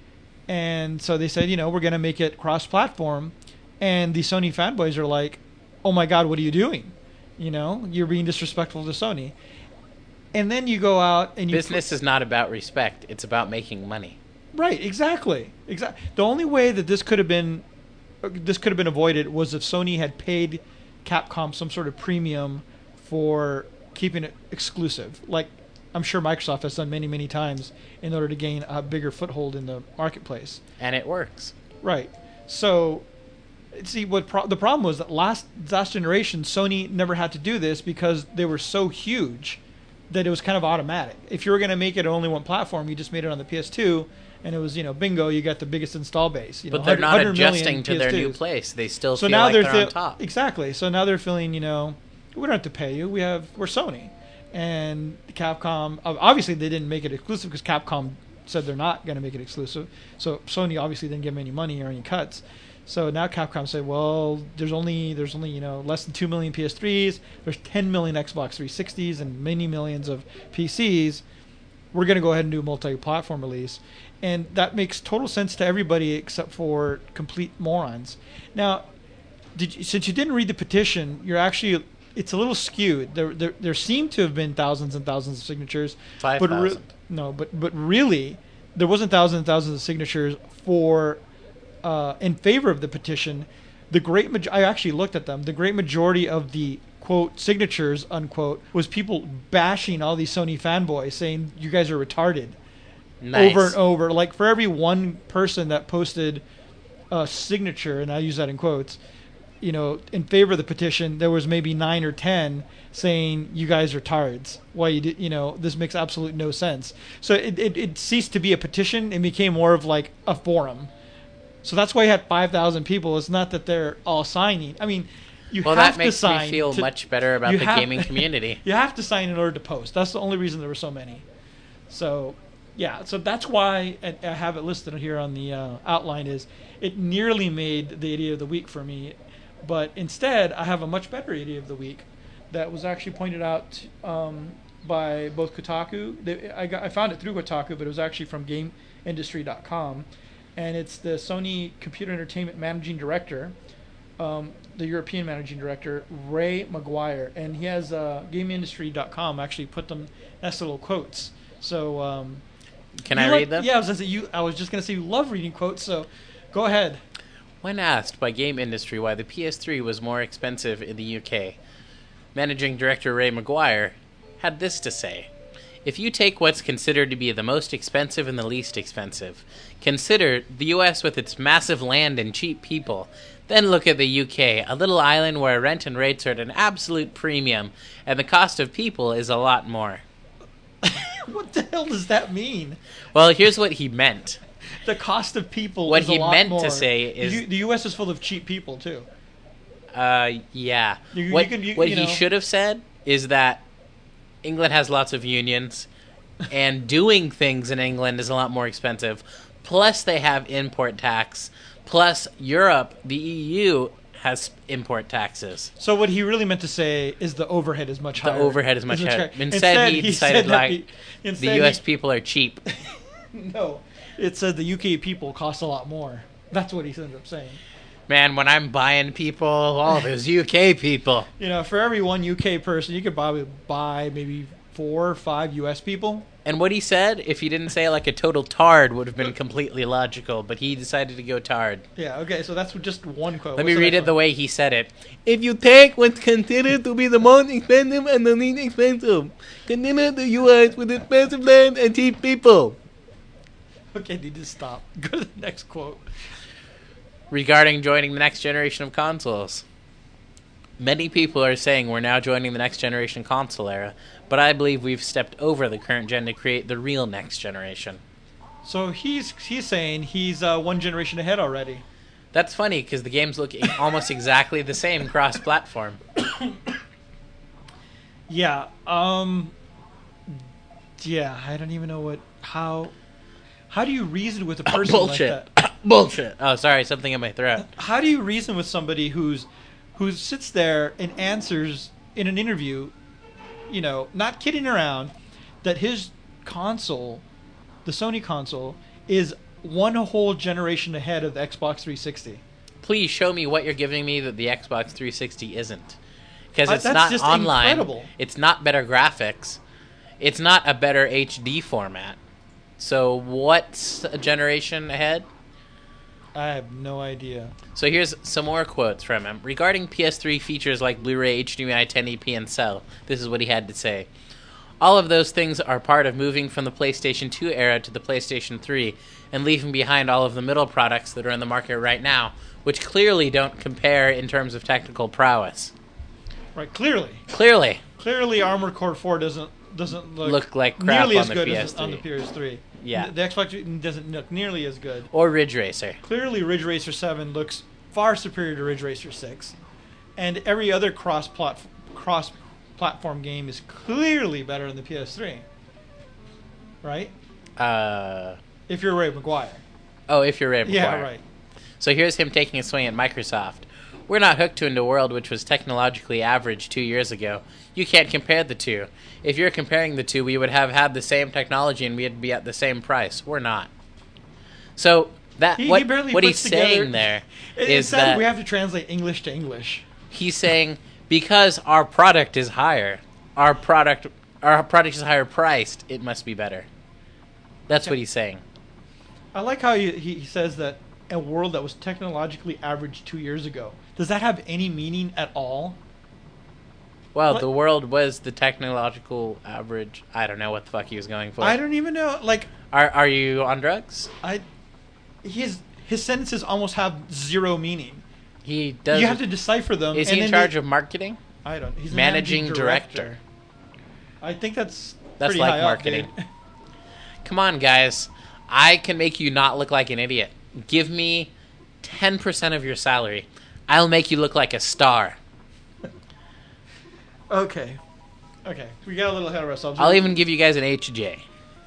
And so they said, you know, we're going to make it cross-platform. And the Sony fanboys are like, oh my God, what are you doing? You know, you're being disrespectful to Sony. And then you go out and you... Business is not about respect. It's about making money. Right, exactly. Exactly. The only way that this could have been uh, this could have been avoided was if Sony had paid Capcom some sort of premium for keeping it exclusive. Like I'm sure Microsoft has done many, many times in order to gain a bigger foothold in the marketplace. And it works. Right. So, see, what pro- the problem was that last last generation, Sony never had to do this because they were so huge that it was kind of automatic. If you were going to make it only one platform, you just made it on the P S two, and it was, you know, bingo, you got the biggest install base. You but know, they're not one hundred million adjusting to P S twos. their new place. They still So feel now like they're, they're, fe- on top. Exactly. So now they're feeling, you know, we don't have to pay you. We have we're Sony, and Capcom. Obviously, they didn't make it exclusive because Capcom said they're not going to make it exclusive. So Sony obviously didn't give them any money or any cuts. So now Capcom said, well, there's only there's only you know less than two million P S threes. There's ten million Xbox three sixties and many millions of P Cs. We're going to go ahead and do a multi-platform release, and that makes total sense to everybody except for complete morons. Now, did you, since you didn't read the petition, you're actually it's a little skewed. There there there seem to have been thousands and thousands of signatures. Five but thousand. Re- no, but but really, there wasn't thousands and thousands of signatures for. Uh, in favor of the petition. The great ma- I actually looked at them. The great majority of the quote signatures unquote was people bashing all these Sony fanboys, saying you guys are retarded. Nice. Over and over. Like for every one person that posted a signature, and I use that in quotes, you know, in favor of the petition, there was maybe nine or ten saying you guys are tards. Why you did, you know, this makes absolute no sense. So it, it it ceased to be a petition and became more of like a forum. So that's why you had five thousand people. It's not that they're all signing. I mean, you well, have that makes to sign. me feel to, much better about you the have- gaming community. You have to sign in order to post. That's the only reason there were so many. So, yeah. So that's why I I have it listed here on the uh, outline. Is it nearly made the idiot of the week for me, but instead I have a much better idiot of the week that was actually pointed out um, by both Kotaku. They, I got I found it through Kotaku, but it was actually from Game Industry dot com. And it's the Sony Computer Entertainment Managing Director, um, the European Managing Director, Ray Maguire. And he has uh, Game Industry dot com actually put them nice little quotes. So um, Can you I like- read them? Yeah, I was, gonna say you, I was just going to say you love reading quotes, so go ahead. When asked by Game Industry why the P S three was more expensive in the U K, Managing Director Ray Maguire had this to say. If you take what's considered to be the most expensive and the least expensive, consider the U S with its massive land and cheap people, then look at the U K, a little island where rent and rates are at an absolute premium, and the cost of people is a lot more. What the hell does that mean? Well, here's what he meant. The cost of people What is a he lot meant more. to say is- The U- the U S is full of cheap people, too. Uh, yeah. You- you what can- you- what you he know. should have said is that England has lots of unions, and doing things in England is a lot more expensive. Plus, they have import tax. Plus, Europe, the E U, has import taxes. So what he really meant to say is the overhead is much The higher. overhead is much higher. Instead, he decided said that like he- the instead U S he- people are cheap. No, it said the U K people cost a lot more. That's what he ended up saying. Man, when I'm buying people, all those U K people. You know, for every one U K person, you could probably buy maybe four or five U S people. And what he said, if he didn't say like a total tard, would have been completely logical, but he decided to go tard. Yeah, okay, so that's just one quote. Let me What's read next it the one? way he said it. If you take what's considered to be the most expensive and the least expensive, consider the U S with its massive land and cheap people. Okay, you just stop. Go to the next quote. Regarding joining the next generation of consoles. Many people are saying we're now joining the next generation console era, but I believe we've stepped over the current gen to create the real next generation. So he's he's saying he's uh, one generation ahead already. That's funny because the games look almost exactly the same cross-platform. Yeah. Um. Yeah, I don't even know what how. How do you reason with a person Bullshit. like that? Bullshit. Oh, sorry, something in my throat. How do you reason with somebody who's who sits there and answers in an interview, you know, not kidding around, that his console, the Sony console, is one whole generation ahead of the Xbox three sixty? Please show me what you're giving me that the Xbox three sixty isn't. Because Uh, it's that's not just online. incredible. It's not better graphics. It's not a better H D format. So what's a generation ahead? I have no idea. So here's some more quotes from him. Regarding P S three features like Blu-ray, H D M I, ten eighty p, and Cell, this is what he had to say. All of those things are part of moving from the PlayStation two era to the PlayStation three and leaving behind all of the middle products that are in the market right now, which clearly don't compare in terms of technical prowess. Right, clearly. Clearly. Clearly Armored Core four doesn't doesn't look, look like crap nearly on as the good P S as three. on the P S three. Yeah. The Xbox doesn't look nearly as good. Or Ridge Racer. Clearly, Ridge Racer seven looks far superior to Ridge Racer six, and every other cross plot cross platform game is clearly better than the P S three. Right? Uh, If you're Ray McGuire. oh, if you're Ray McGuire. Yeah, right. So here's him taking a swing at Microsoft. We're not hooked into a world which was technologically average two years ago. You can't compare the two. If you're comparing the two, we would have had the same technology and we'd be at the same price. We're not. So that He, what, he barely what puts he's together, saying there it, is it's sad that we have to translate English to English. he's saying because our product is higher, our product our product is higher priced, it must be better. That's Okay. what he's saying. I like how he, he says that a world that was technologically average two years ago. Does that have any meaning at all? Well, What? the world was the technological average. I don't know what the fuck he was going for. I don't even know. Like, Are are you on drugs? I, his his sentences almost have zero meaning. He does. You have to decipher them. Is and he in then charge they- of marketing? I don't. He's the Managing director. I think that's That's pretty like high marketing. Up, dude. Come on, guys. I can make you not look like an idiot. Give me ten percent of your salary. I'll make you look like a star. Okay. Okay. We got a little ahead of ourselves. I'll even give you guys an H J.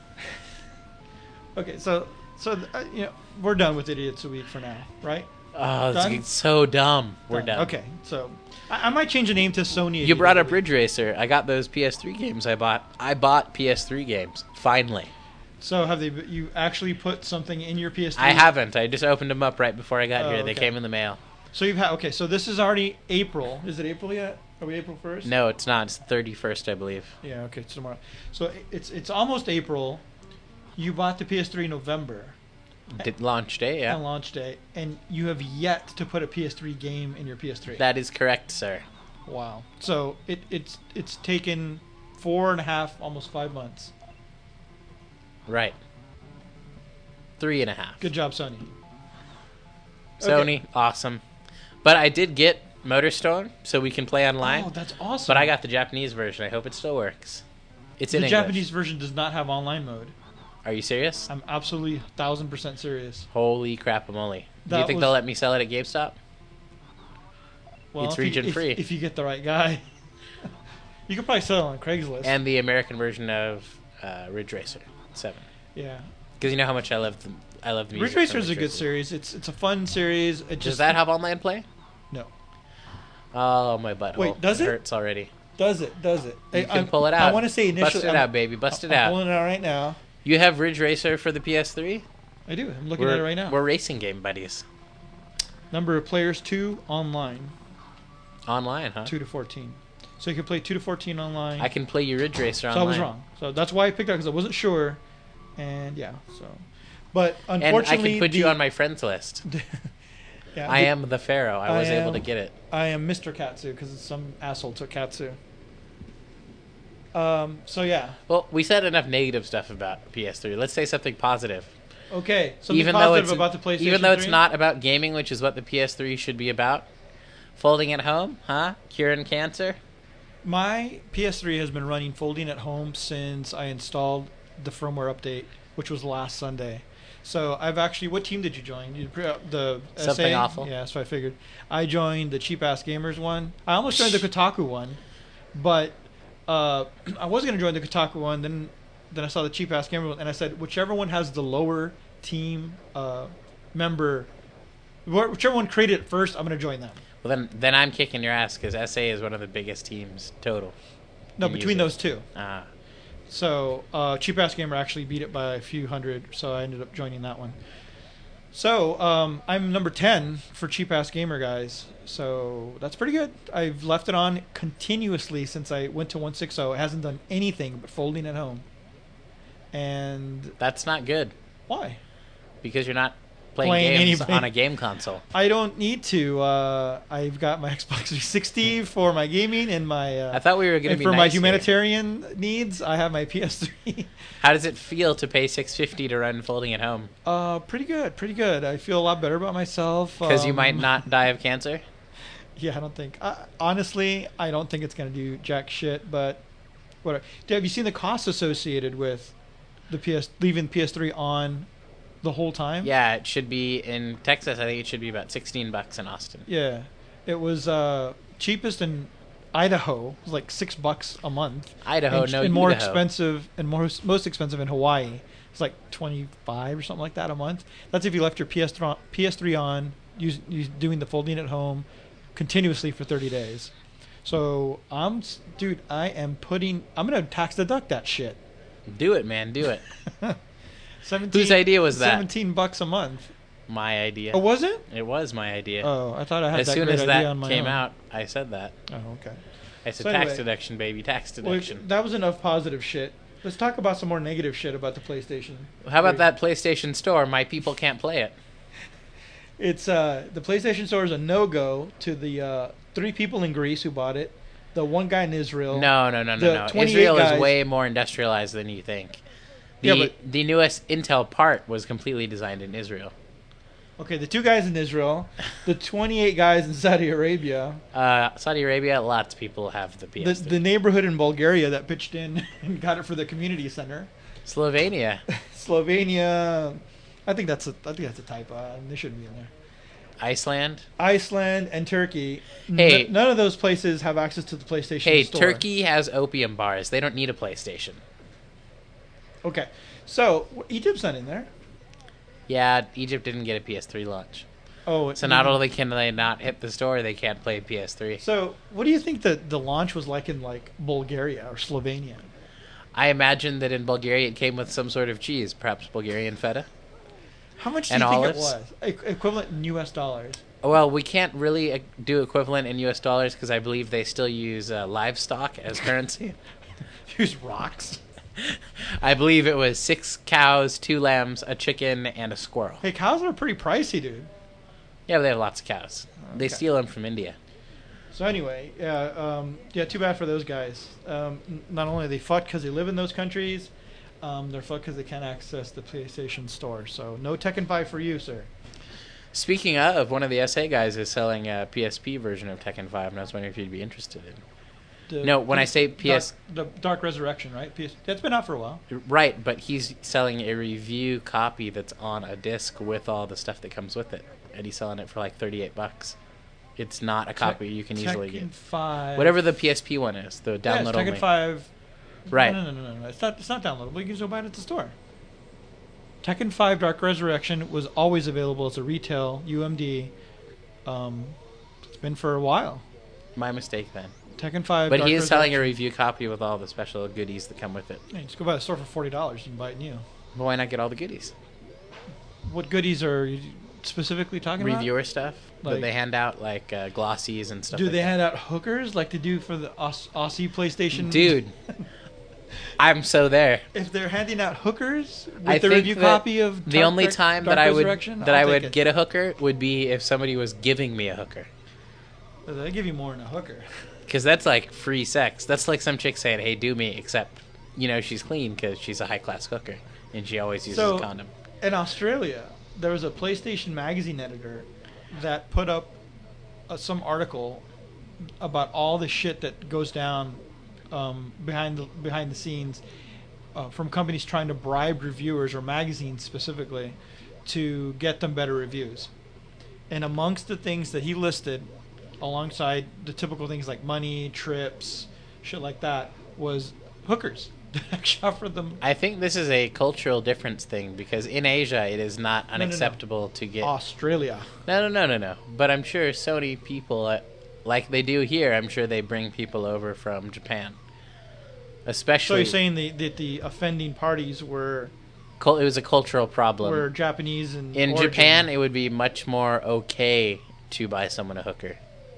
Okay. So so uh, you know we're done with idiots a week for now, right? Oh, Done? it's so dumb. We're done. Okay. So I, I might change the name to Sony. You Idiot brought of up the Week. Ridge Racer. I got those P S three games I bought. I bought P S three games. Finally. So have they? You actually put something in your P S three? I haven't. I just opened them up right before I got Oh, here. They okay. came in the mail. So you've had okay. So this is already April. Is it April yet? Are we April first? No, it's not. It's the thirty-first, I believe. Yeah. Okay. It's tomorrow. So it's it's almost April. You bought the P S three in November. Did launch day, On yeah. launch day, and you have yet to put a P S three game in your P S three. That is correct, sir. Wow. So it it's it's taken four and a half, almost five months. Right. Three and a half. Good job, Sony. Sony, awesome. But I did get MotorStorm, so we can play online. Oh, that's awesome. But I got the Japanese version. I hope it still works. It's the in English. Japanese version does not have online mode. Are you serious? I'm absolutely thousand percent serious. Holy crap-a-moly. Do you That think was- they'll let me sell it at GameStop? Well, It's if you- region if- free. if you get the right guy. You could probably sell it on Craigslist. And the American version of uh, Ridge Racer seven. yeah, Because you know how much I love the I love the music. Ridge from Racer is a Ridge good Racer. series. It's it's a fun series. It Does just that have online play? no. Oh, my butthole. Wait, does it? hurts already. Does it? Does it? You I, can I'm- pull it out. I want to say initially. Bust it I'm- out, baby. Bust it I'm out. pulling it out right now. You have Ridge Racer for the P S three? I do. I'm looking we're, at it right now. We're racing game buddies. Number of players two online, Online, huh? two to fourteen. So you can play two to fourteen online. I can play your Ridge Racer so online. I was wrong. So that's why I picked it because I wasn't sure, and yeah. So, but And I unfortunately, can put the, you on my friends list. yeah, I the- am the Pharaoh. I I was able to am- get it. I am Mister Katsu because some asshole took Katsu. Um. So yeah. Well, we said enough negative stuff about P S three. Let's say something positive. Okay. Something even though positive it's about the PlayStation even though it's three? not about gaming, which is what the P S three should be about. Folding at home, huh? Curing cancer. My P S three has been running folding at home since I installed the firmware update, which was last Sunday. So I've actually. What team did you join? You pre- the Something S A? awful. Yeah, that's what I figured. I joined the cheap ass gamers one. I almost joined the Kotaku one, but uh, I was gonna join the Kotaku one. Then then I saw the cheap ass gamer one, and I said whichever one has the lower team uh, member, wh- whichever one created it first, I'm gonna join them. Well, then then I'm kicking your ass because S A is one of the biggest teams total. No, in between music. those two. Ah, So, uh, Cheap Ass Gamer actually beat it by a few hundred, so I ended up joining that one. So, um, I'm number ten for Cheap Ass Gamer, guys. So, that's pretty good. I've left it on continuously since I went to one sixty. It hasn't done anything but folding at home. And that's not good why? because you're not playing, Playing games any- on a game console. I don't need to. Uh, I've got my Xbox three sixty for my gaming and my... Uh, I thought we were going to and be for nice my here. humanitarian needs, I have my P S three. How does it feel to pay six fifty to run folding at home? Uh, pretty good, pretty good. I feel a lot better about myself. Because you um, might not die of cancer. Yeah, I don't think. Uh, honestly, I don't think it's gonna do jack shit. But What have you seen the costs associated with the P S leaving P S three on the whole time? Yeah, it should be in Texas. I think it should be about sixteen bucks in Austin. Yeah, it was uh, cheapest in Idaho. It was like six bucks a month. Idaho, and, no, and more Idaho. expensive and more most expensive in Hawaii. It's like twenty five or something like that a month. That's if you left your P S three on, use, use doing the folding at home, continuously for thirty days. So I'm, dude, I am putting. I'm gonna tax deduct that shit. Do it, man. Do it. seventeen, Whose idea was that? Seventeen bucks a month. My idea. Oh, was it? It was my idea. Oh, I thought I had as that soon great as idea that on my came own. out, I said that. Oh, okay. I said So tax anyway, deduction, baby, tax Well, deduction. that was enough positive shit. Let's talk about some more negative shit about the PlayStation. How about three. that PlayStation Store? My people can't play it. It's uh, the PlayStation Store is a no-go to the uh, three people in Greece who bought it, the one guy in Israel. No, no, no, the no, no. twenty-eight Israel guys. is way more industrialized than you think. The, Yeah, but- the newest Intel part was completely designed in Israel. Okay, the two guys in Israel, the twenty-eight guys in Saudi Arabia, Uh, Saudi Arabia, lots of people have the P the, S three. the neighborhood in Bulgaria that pitched in and got it for the community center, Slovenia. Slovenia. I think that's a I think that's a typo. Uh, They shouldn't be in there. Iceland. Iceland and Turkey. Hey. N- none of those places have access to the PlayStation Hey, Store. Turkey has opium bars. They don't need a PlayStation. Okay, so w- Egypt's not in there. Yeah, Egypt didn't get a P S three launch. Oh, So not only can they not hit the store, they can't play P S three. So, what do you think that the launch was like in like Bulgaria or Slovenia? I imagine that in Bulgaria it came with some sort of cheese, perhaps Bulgarian feta. How much do And you think olives? it was? E- equivalent in U S dollars. Well, we can't really uh, do equivalent in U S dollars because I believe they still use uh, livestock as currency. Use rocks. I believe it was six cows, two lambs, a chicken, and a squirrel. Hey, cows are pretty pricey, dude. Yeah, but they have lots of cows. They Okay. steal them from India. So anyway, yeah, um, yeah, too bad for those guys. Um, n- not only are they fucked because they live in those countries, um, they're fucked because they can't access the PlayStation Store. So no Tekken five for you, sir. Speaking of, one of the S A guys is selling a P S P version of Tekken five, and I was wondering if you'd be interested in. The- No, when I say P S Dark, the Dark Resurrection, right? P S, that's been out for a while. Right, but he's selling a review copy that's on a disc with all the stuff that comes with it, and he's selling it for like thirty-eight bucks. It's not a copy you can easily Tekken get. five. Whatever the P S P one is, the Yeah, download it's Tekken only. five. Right. No, no, no, no, no. It's not. It's not downloadable. You can just go buy it at the store. Tekken five Dark Resurrection was always available as a retail U M D. Um, it's been for a while. My mistake then. Tekken five. But Dark he is selling a Resurrection. review copy with all the special goodies that come with it. Yeah, just go by the store for forty dollars. You can buy it new. But why not get all the goodies? What goodies are you specifically talking Reviewer stuff Like- that they hand out, like uh, glossies and about? stuff. Do like they that. hand out hookers like they do for the Aus- Aussie PlayStation? Dude, I'm so there. If they're handing out hookers with I the think review that copy of the Dark- only Dark- time Dark that I would Resurrection, that I'll I take would it. get a hooker would be if somebody was giving me a hooker, They give you more than a hooker. because that's like free sex. That's like some chick saying, "Hey, do me," except you know she's clean because she's a high class hooker and she always uses So- a condom. In Australia, there was a PlayStation magazine editor that put up uh, some article about all the shit that goes down um, behind the behind the scenes uh, from companies trying to bribe reviewers or magazines specifically to get them better reviews. And amongst the things that he listed, alongside the typical things like money, trips, shit like that, was hookers. Offered them I think this is a cultural difference thing because in Asia it is not no, no. unacceptable to get. Australia. No, no, no, no, no. But I'm sure Sony people, uh, like they do here, I'm sure they bring people over from Japan. So Especially, you're saying the, that the offending parties were cul- it was a cultural problem. were Japanese and In Japan, it would be much more okay to buy someone a hooker.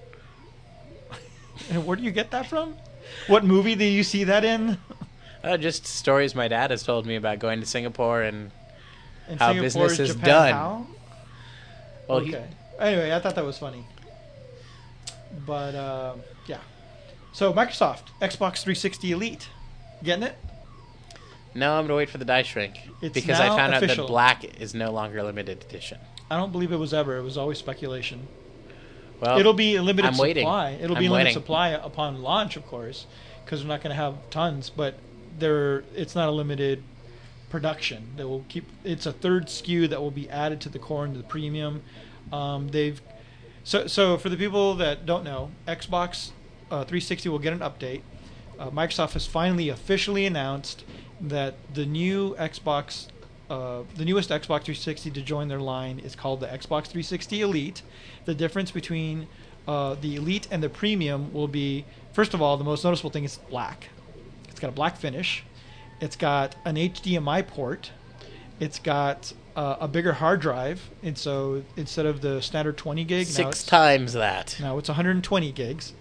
And where do you get that from? What movie did you see that in? Uh, just stories my dad has told me about going to Singapore and In How Singapore, business is Japan, done. How? well, he- okay. Anyway, I thought that was funny. But uh, yeah. So Microsoft Xbox three sixty Elite, getting it? no, I'm gonna wait for the die shrink It's because I now found out official. that black is no longer a limited edition. I don't believe it was ever. It was always speculation. Well, It'll be a limited I'm waiting. supply. It'll be I'm a limited waiting. supply upon launch, of course, because they're not going to have tons, but they're it's not a limited production. They will keep. It's a third S K U that will be added to the core and to the premium. Um, they've so so for the people that don't know, Xbox uh, three sixty will get an update. Uh, Microsoft has finally officially announced that the new Xbox, uh, the newest Xbox three sixty to join their line is called the Xbox three sixty Elite. The difference between uh, the Elite and the Premium will be, first of all, the most noticeable thing is black. It's got a black finish. It's got an H D M I port. It's got uh, a bigger hard drive, and so instead of the standard twenty gig, now Six it's, times that. now it's one hundred twenty gigs.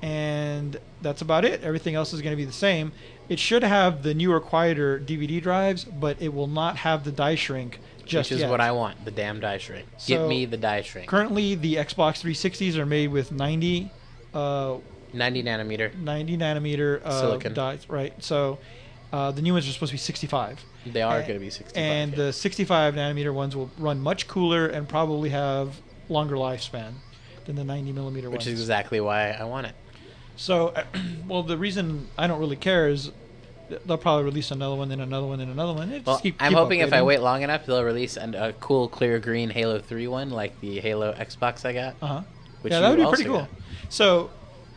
And that's about it. Everything else is going to be the same. It should have the newer, quieter D V D drives, but it will not have the die shrink just Which is yet. what I want, the damn die shrink. So, Give me the die shrink. Currently, the Xbox three sixties are made with ninety, uh, ninety nanometer. ninety nanometer uh, Silicon. dies, right? So uh, the new ones are supposed to be sixty-five. They are And- going to be sixty-five. And yeah. the sixty-five nanometer ones will run much cooler and probably have longer lifespan than the ninety millimeter Which ones. is exactly why I want it. So, well, the reason I don't really care is they'll probably release another one, then another one, then another one. It Well, just keep, I'm keep hoping if I upgrading. wait long enough, they'll release an, a cool clear green Halo three one, like the Halo Xbox I got. Uh-huh. Which Yeah, you that would be also pretty cool. got. So,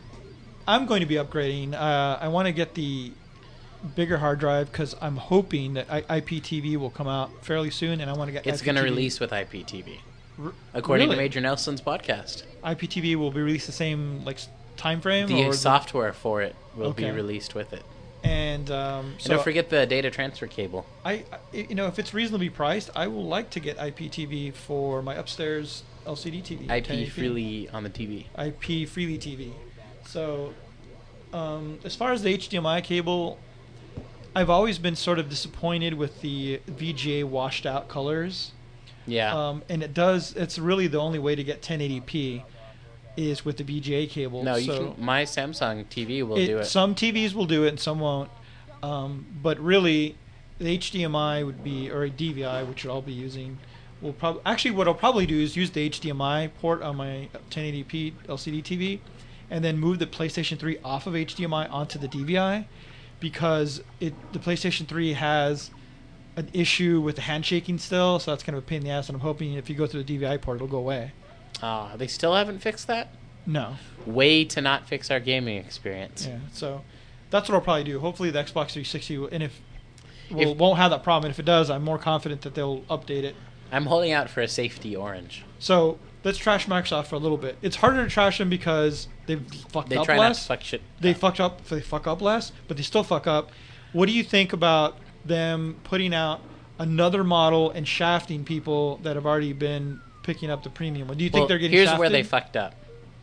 I'm going to be upgrading. Uh, I want to get the bigger hard drive because I'm hoping that I- IPTV will come out fairly soon, and I want to get It's I P T V. going to release with I P T V, R- according really? to Major Nelson's podcast. I P T V will be released the same like s- time frame, The or software for it will Okay. be released with it. and um, And so don't forget the data transfer cable. I, I, you know, if it's reasonably priced, I will like to get I P T V for my upstairs L C D T V. I ten P eighty p. freely on the T V. I P freely T V. So, um, as far as the H D M I cable, I've always been sort of disappointed with the V G A washed out colors. Yeah. Um, and it does. It's really the only way to get ten eighty p is with the V G A cable. no, you so can. My Samsung T V will it, do it. Some T Vs will do it, and some won't. Um, but really, the H D M I would be, or a D V I, which I'll be using, will probably actually what I'll probably do is use the H D M I port on my ten eighty p L C D T V, and then move the PlayStation three off of H D M I onto the D V I, because it the PlayStation three has an issue with the handshaking still, so that's kind of a pain in the ass. And I'm hoping if you go through the D V I port, it'll go away. Oh, they still haven't fixed that? No. Way to not fix our gaming experience. Yeah, so that's what I'll probably do. Hopefully the Xbox three sixty, will, and if, will, If- won't have that problem. And if it does, I'm more confident that they'll update it. I'm holding out for a safety orange. So let's trash Microsoft for a little bit. It's harder to trash them because they've fucked They up try not to less. fuck shit. They up. fucked up. They fuck up less, but they still fuck up. What do you think about them putting out another model and shafting people that have already been picking up the premium one? Do you think Well, they're getting here's shafted? where they fucked up.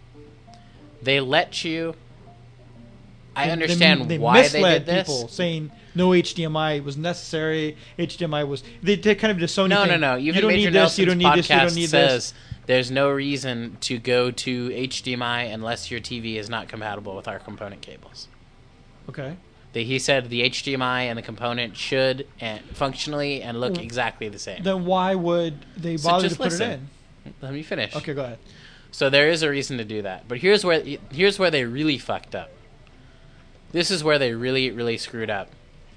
They let you. I They- understand they, they why they misled did this. people, saying no H D M I was necessary. H D M I was they did kind of the Sony No, thing. no, no. You Even don't Major need this. You Nelson's don't need this. You podcast don't need this. says there's no reason to go to H D M I unless your T V is not compatible with our component cables. Okay. They, he said the H D M I and the component should and functionally and look Well, exactly the same. Then why would they So bother just to put listen. it in? Let me finish. Okay, go ahead. So there is a reason to do that. But here's where here's where they really fucked up. This is where they really really screwed up.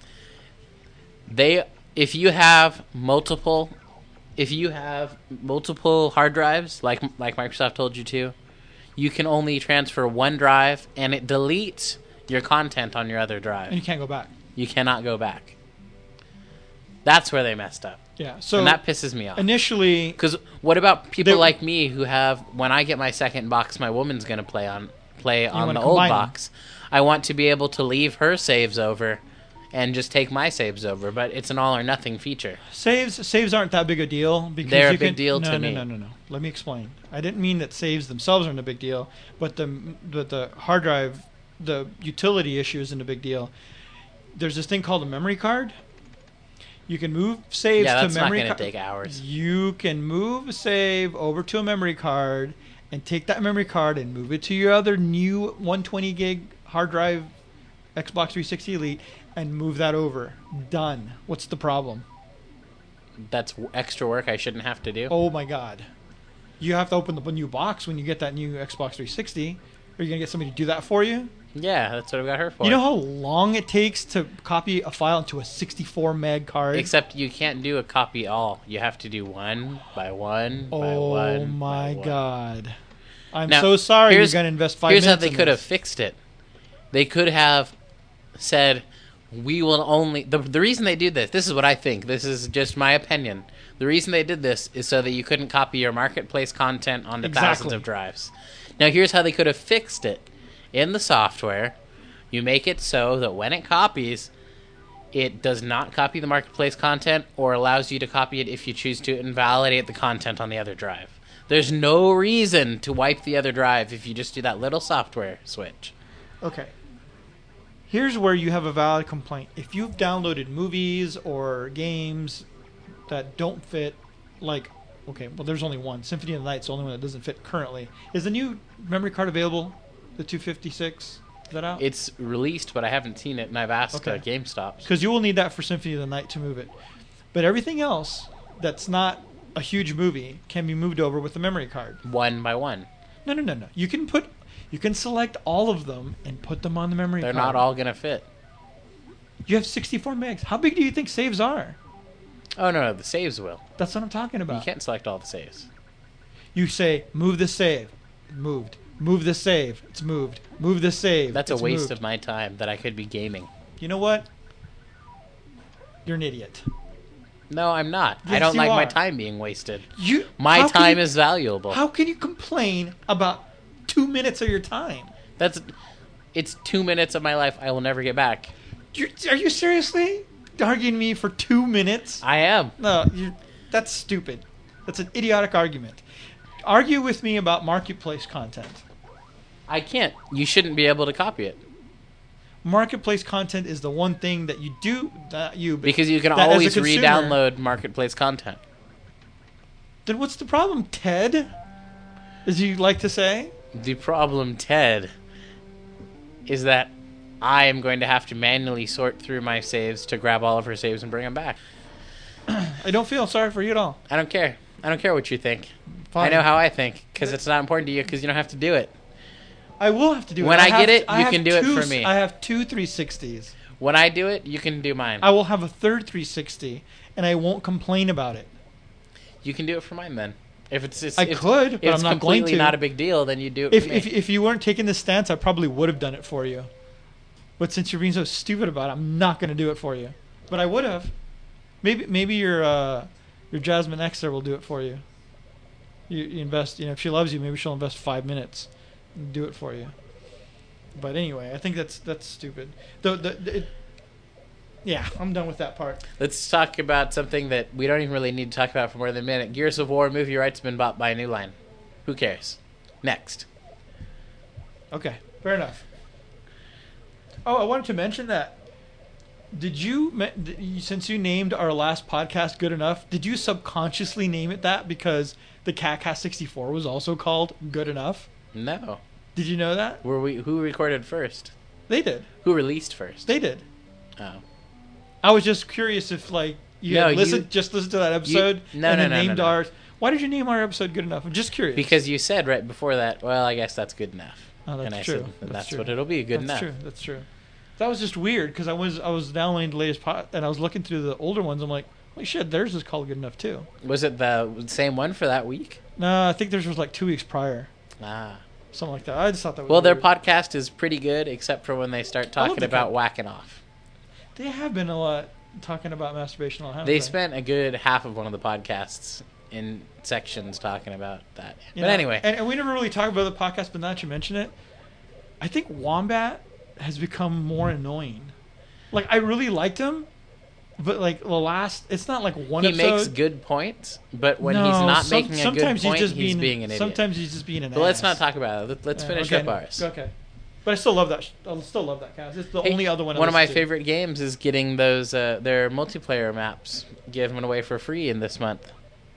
They if you have multiple if you have multiple hard drives like like Microsoft told you to, you can only transfer one drive and it deletes your content on your other drive. And you can't go back. You cannot go back. That's where they messed up. Yeah. So and that pisses me off. initially, Because what about people They- like me who have when I get my second box, my woman's gonna play on play on wanna the old combine them. box. I want to be able to leave her saves over, and just take my saves over. But it's an all or nothing feature. saves saves aren't that big a deal because They're a you big can, deal no, to no, me. No, no, no, no. Let me explain. I didn't mean that saves themselves aren't a big deal, but the but the hard drive, the utility issue isn't a big deal. There's this thing called a memory card. You can move saves Yeah, to that's not memory gonna card. take hours. You can move a save over to a memory card and take that memory card and move it to your other new one twenty gig hard drive Xbox three sixty Elite and move that over. Done. What's the problem? That's w- extra work I shouldn't have to do. Oh my god. You have to open the new box when you get that new Xbox three sixty. Are you gonna get somebody to do that for you? Yeah, that's what I've got her for. You know how long it takes to copy a file into a sixty-four meg card? Except you can't do a copy all. You have to do one by one oh by one. Oh my by one. God! I'm now, so sorry. You're gonna invest five here's minutes. Here's how they in could this. have fixed it. They could have said, "We will only." The the reason they do this. This is what I think. This is just my opinion. The reason they did this is so that you couldn't copy your marketplace content onto exactly. thousands of drives. Now here's how they could have fixed it. In the software, you make it so that when it copies, it does not copy the marketplace content or allows you to copy it if you choose to invalidate the content on the other drive. There's no reason to wipe the other drive if you just do that little software switch. Okay. Here's where you have a valid complaint. If you've downloaded movies or games that don't fit, like, okay, well, there's only one. Symphony of the Night's the only one that doesn't fit currently. Is the new memory card available? The two fifty-six? Is that out? It's released, but I haven't seen it, and I've asked okay. uh, GameStop. Because you will need that for Symphony of the Night to move it. But everything else that's not a huge movie can be moved over with the memory card. One by one. No, no, no, no. You can put, you can select all of them and put them on the memory They're card. not all going to fit. You have sixty-four megs. How big do you think saves are? Oh, no, no, the saves will. That's what I'm talking about. You can't select all the saves. You say, move the save. Moved. Move the save. It's moved. Move the save. That's it's a waste moved. of my time that I could be gaming. You know what? You're an idiot. No, I'm not. Yes, I don't you like my are. time being wasted. You. My how can time you- is valuable. How can you complain about two minutes of your time? That's, it's two minutes of my life I will never get back. You're, are you seriously arguing me for two minutes? I am. No, you're, that's stupid. That's an idiotic argument. Argue with me about marketplace content. I can't. You shouldn't be able to copy it. Marketplace content is the one thing that you do, that you Because you can that as a always consumer- re-download marketplace content. Then what's the problem, Ted? As you like to say? The problem, Ted, is that I am going to have to manually sort through my saves to grab all of her saves and bring them back. I don't feel sorry for you at all. I don't care. I don't care what you think. Fine. I know how I think, because it's not important to you, because you don't have to do it. I will have to do When it. I have- get it, I you have can do it two for s- me. I have two three sixties. When I do it, you can do mine. I will have a third three sixty, and I won't complain about it. You can do it for mine then. If it's, it's I if, could, if but I'm it's not going completely to. not a big deal, then you do it If, for me. if if you weren't taking this stance, I probably would have done it for you. But since you're being so stupid about it, I'm not going to do it for you. But I would have. Maybe maybe your uh, your Jasmine Xer will do it for you. You, you invest, you know, if she loves you, maybe she'll invest five minutes and do it for you. But anyway, I think that's that's stupid. The the, the it, yeah, I'm done with that part. Let's talk about something that we don't even really need to talk about for more than a minute. Gears of War movie rights have been bought by a New Line. Who cares? Next. Okay, fair enough. Oh, I wanted to mention that. Did you, me- d- you- since you named our last podcast Good Enough, did you subconsciously name it that because the CatCast sixty-four was also called Good Enough? No. Did you know that? Were we? Who recorded first? They did. Who released first? They did. Oh. I was just curious if, like, you No, had listened, you- just listened to that episode no, and no, then no, no, named no. ours. Why did you name our episode Good Enough? I'm just curious. Because you said right before that, well, I guess that's good enough. Oh, that's and I true. said, That's that's, true. what it'll be, good That's enough. true. That's true. That was just weird because I was I was downloading the latest pod and I was looking through the older ones. I'm like, holy shit, theirs is called Good Enough too. Was it the same one for that week? No, I think theirs was like two weeks prior, Ah. something like that. I just thought that was Well, their weird. podcast is pretty good, except for when they start I love talking the about pod- whacking off. They have been a lot talking about masturbation. Haven't They spent a good half of one of the podcasts in sections talking about that. You But know, anyway, and, and we never really talked about the podcast, but now that you mention it, I think Wombat has become more annoying. Like I really liked him, but like the last, it's not like one he episode. makes good points, but when No, he's not some- making a good sometimes point, he's, just he's being, being an idiot. Sometimes he's just being an But let's ass. not talk about it. Let- Let's Yeah, finish okay, up ours. Okay, but I still love that. Sh- I still love that cast. It's the Hey, only other one. I One of my listen to. favorite games is getting those uh, their multiplayer maps given away for free in this month.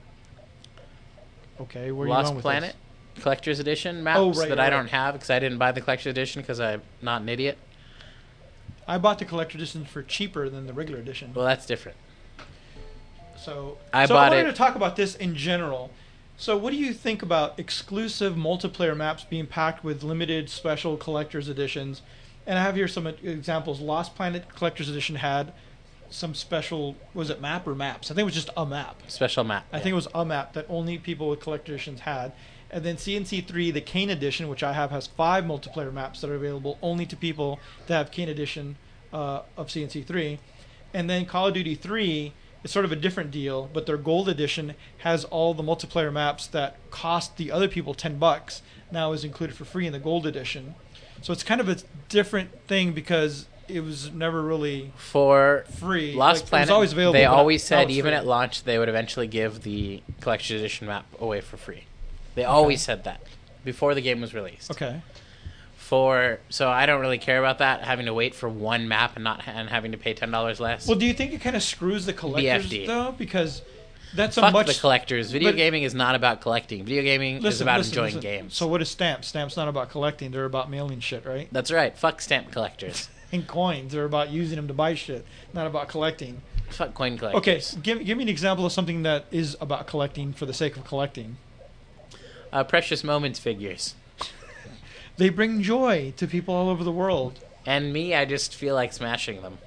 Okay, where are you Lost going with Planet this? Collector's Edition maps Oh, right, that right, I don't right. have because I didn't buy the Collector's Edition because I'm not an idiot. I bought the collector edition for cheaper than the regular edition. Well, that's different. So I so bought I wanted it- to talk about this in general. So, what do you think about exclusive multiplayer maps being packed with limited special collector's editions? And I have here some examples. Lost Planet Collector's Edition had some special, was it map or maps? I think it was just a map. Special map. I yeah. think it was a map that only people with collector editions had. And then C N C three, the Kane Edition, which I have, has five multiplayer maps that are available only to people that have Kane Edition uh, of C N C three. And then Call of Duty three is sort of a different deal, but their Gold Edition has all the multiplayer maps that cost the other people ten bucks, now is included for free in the Gold Edition. So it's kind of a different thing because it was never really For free. Lost Like, Planet, it was always available, they but always now said it's even free. at launch they would eventually give the collection edition map away for free. They always said that before the game was released. Okay. For so I don't really care about that, having to wait for one map and not and having to pay ten dollars less. Well, do you think it kind of screws the collectors, B F D. though? Because that's a Fuck much... the collectors. Video but- gaming is not about collecting. Video gaming is Listen, about listen, enjoying listen. games. So what is Stamps? Stamps not about collecting. They're about mailing shit, right? That's right. Fuck stamp collectors. And coins. They're about using them to buy shit, not about collecting. Fuck coin collectors. Okay, s- give, give me an example of something that is about collecting for the sake of collecting. Uh, Precious Moments figures. They bring joy to people all over the world. And me, I just feel like smashing them.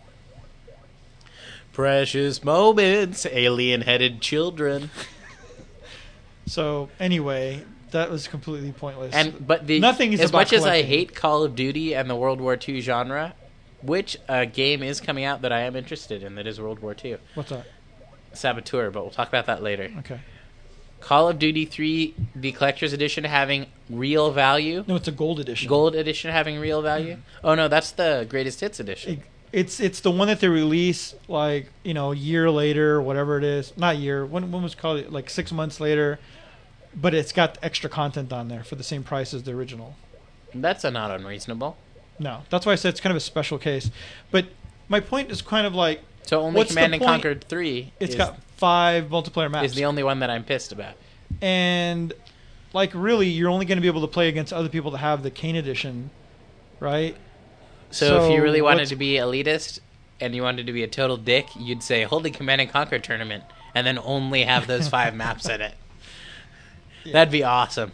Precious moments, alien-headed children. So anyway, that was completely pointless. And but the Nothing is as about much as I collecting. hate Call of Duty and the World War Two genre, which uh, game is coming out that I am interested in that is World War Two. What's that? Saboteur, but we'll talk about that later. Okay. Call of Duty three, the collector's edition having real value. No, it's a gold edition. Gold edition having real value. Oh no, that's the greatest hits edition. It, it's it's the one that they release like you know a year later or whatever it is. Not year. When when was it called? Like six months later. But it's got extra content on there for the same price as the original. That's a not unreasonable. No, that's why I said it's kind of a special case. But my point is kind of like So only What's the Command and point? Conquer three it's is, got five multiplayer maps. is the only one that I'm pissed about. And like really you're only going to be able to play against other people that have the Kane edition, right? So, if you really wanted what's- to be elitist and you wanted to be a total dick, you'd say hold the Command and Conquer tournament and then only have those five maps in it. Yeah. That'd be awesome.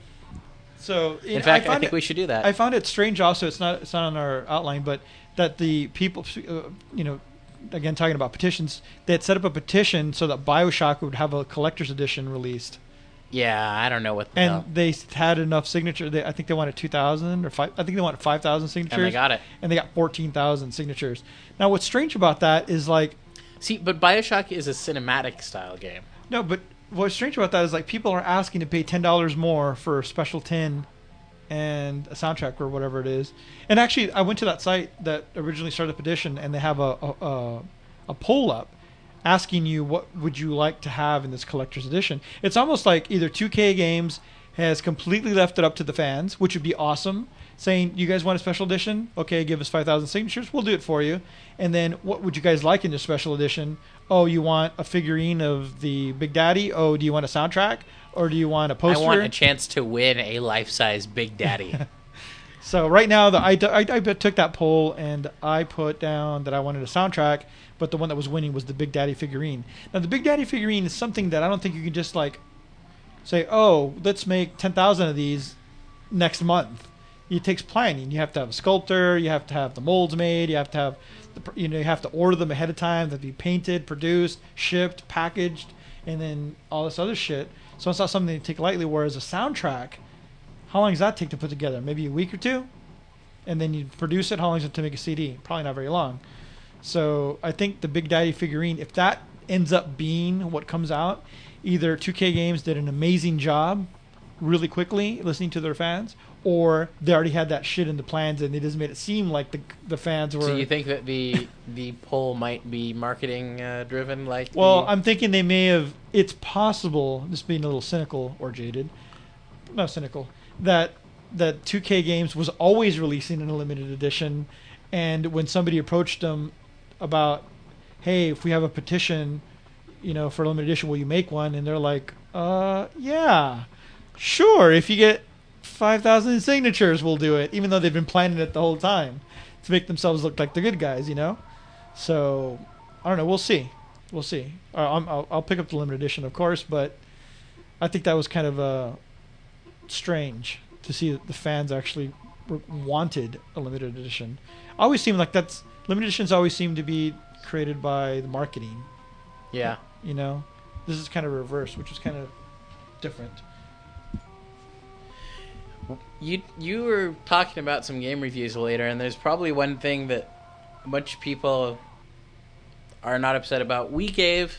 So In fact, I, found think it, we should do that. I found it strange also, it's not it's not on our outline, but that the people uh, you know, again talking about petitions, they had set up a petition so that BioShock would have a collector's edition released. yeah, I don't know what the And hell. they s- had enough signature. They, I think they wanted two thousand or five. I think they wanted five thousand signatures. And they got it. And they got fourteen thousand signatures. Now, what's strange about that is like, See, but BioShock is a cinematic style game. no, but what's strange about that is like people are asking to pay ten dollars more for a special tin and a soundtrack or whatever it is. And actually, I went to that site that originally started the petition, and they have a a, a, a poll up asking you what would you like to have in this collector's edition. It's almost like either two K Games has completely left it up to the fans, which would be awesome, saying, you guys want a special edition? Okay, give us five thousand signatures. We'll do it for you. And then what would you guys like in your special edition? Oh, you want a figurine of the Big Daddy? Oh, do you want a soundtrack? Or do you want a poster? I want a chance to win a life-size Big Daddy. So right now, the, I, I, I took that poll and I put down that I wanted a soundtrack, but the one that was winning was the Big Daddy figurine. Now, the Big Daddy figurine is something that I don't think you can just like say, oh, let's make ten thousand of these next month. It takes planning. You have to have a sculptor. You have to have the molds made. You have to have, the, you know, you have to order them ahead of time. They'll be painted, produced, shipped, packaged, and then all this other shit. So it's not something to take lightly. Whereas a soundtrack, how long does that take to put together? Maybe a week or two? And then you produce it. How long is it to make a C D? Probably not very long. So I think the Big Daddy figurine, if that ends up being what comes out, either two K Games did an amazing job really quickly listening to their fans, or they already had that shit in the plans and they just made it seem like the the fans were... So you think that the the poll might be marketing uh, driven? Like, Well, the, I'm thinking they may have... It's possible, just being a little cynical or jaded, not cynical, that that two K Games was always releasing in a limited edition, and when somebody approached them about, hey, if we have a petition, you know, for a limited edition, will you make one? And they're like, uh, yeah, sure. If you get five thousand signatures, we'll do it, even though they've been planning it the whole time to make themselves look like the good guys, you know? So, I don't know. We'll see. We'll see. Uh, I'm, I'll, I'll pick up the limited edition, of course, but I think that was kind of uh, strange to see that the fans actually were- wanted a limited edition. Always seemed like that's limited editions always seem to be created by the marketing. Yeah. You know, this is kind of reverse, which is kind of different. You you were talking about some game reviews later, and there's probably one thing that a bunch of people are not upset about. We gave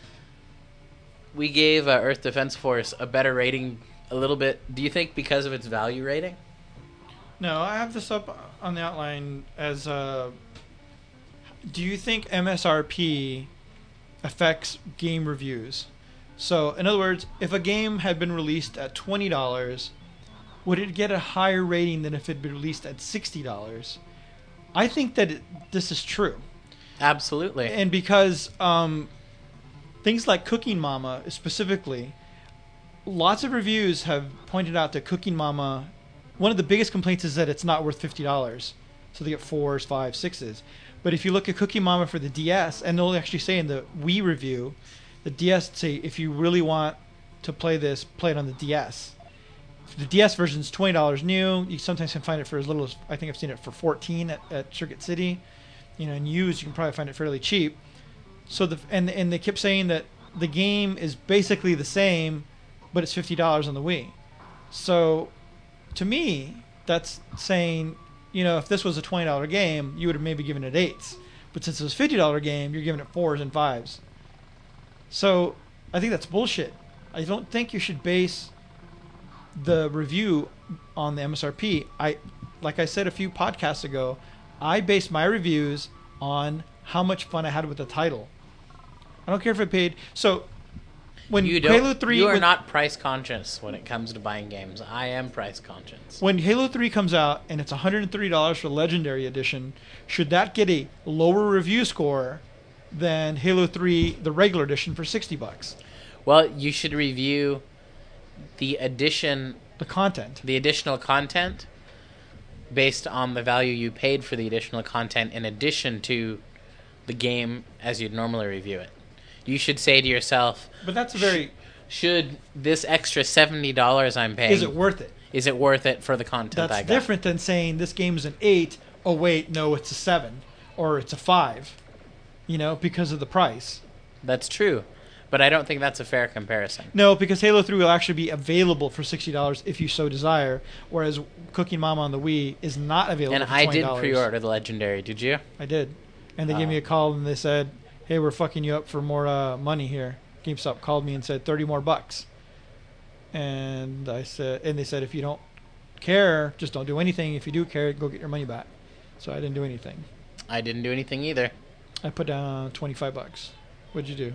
we gave uh, Earth Defense Force a better rating, a little bit. Do you think because of its value rating? No, I have this up on the outline as. Uh, do you think M S R P affects game reviews? So, in other words, if a game had been released at twenty dollars, would it get a higher rating than if it had been released at sixty dollars? I think that it, this is true. Absolutely. And because um, things like Cooking Mama, specifically, lots of reviews have pointed out that Cooking Mama, one of the biggest complaints is that it's not worth fifty dollars. So they get fours, fives, sixes. But if you look at Cooking Mama for the D S, and they'll actually say in the Wii review, the D S say if you really want to play this, play it on the D S. The D S version is twenty dollars new. You sometimes can find it for as little as, I think I've seen it for fourteen at, at Circuit City. You know, and used, you can probably find it fairly cheap. So the and and they kept saying that the game is basically the same, but it's fifty dollars on the Wii. So to me, that's saying, you know, if this was a twenty dollar game, you would have maybe given it eights. But since it was a fifty dollar game, you're giving it fours and fives. So I think that's bullshit. I don't think you should base the review on the M S R P. I, like I said a few podcasts ago, I base my reviews on how much fun I had with the title. I don't care if I paid. So when you don't, Halo three, you are when, not price conscious when it comes to buying games. I am price conscious. when Halo three comes out and it's one hundred thirty dollars for Legendary Edition, should that get a lower review score than Halo three, the regular edition, for sixty bucks? Well, you should review the addition, The content. the additional content, based on the value you paid for the additional content in addition to the game as you'd normally review it. You should say to yourself, But that's a very... should this extra seventy dollars I'm paying, Is it worth it? is it worth it for the content I That's got? different than saying this game's an eight. Oh, wait, no, it's a seven. Or it's a five. You know, because of the price. That's true. But I don't think that's a fair comparison. No, because Halo three will actually be available for sixty dollars if you so desire, whereas Cooking Mama on the Wii is not available And for I twenty did dollars. pre-order the Legendary. Did you? I did. And they gave Oh. me a call and they said, hey, we're fucking you up for more uh, money here. GameStop called me and said thirty more bucks. And I said, and they said, if you don't care, just don't do anything. If you do care, go get your money back. So I didn't do anything. I didn't do anything either. I put down twenty-five bucks. What'd you do?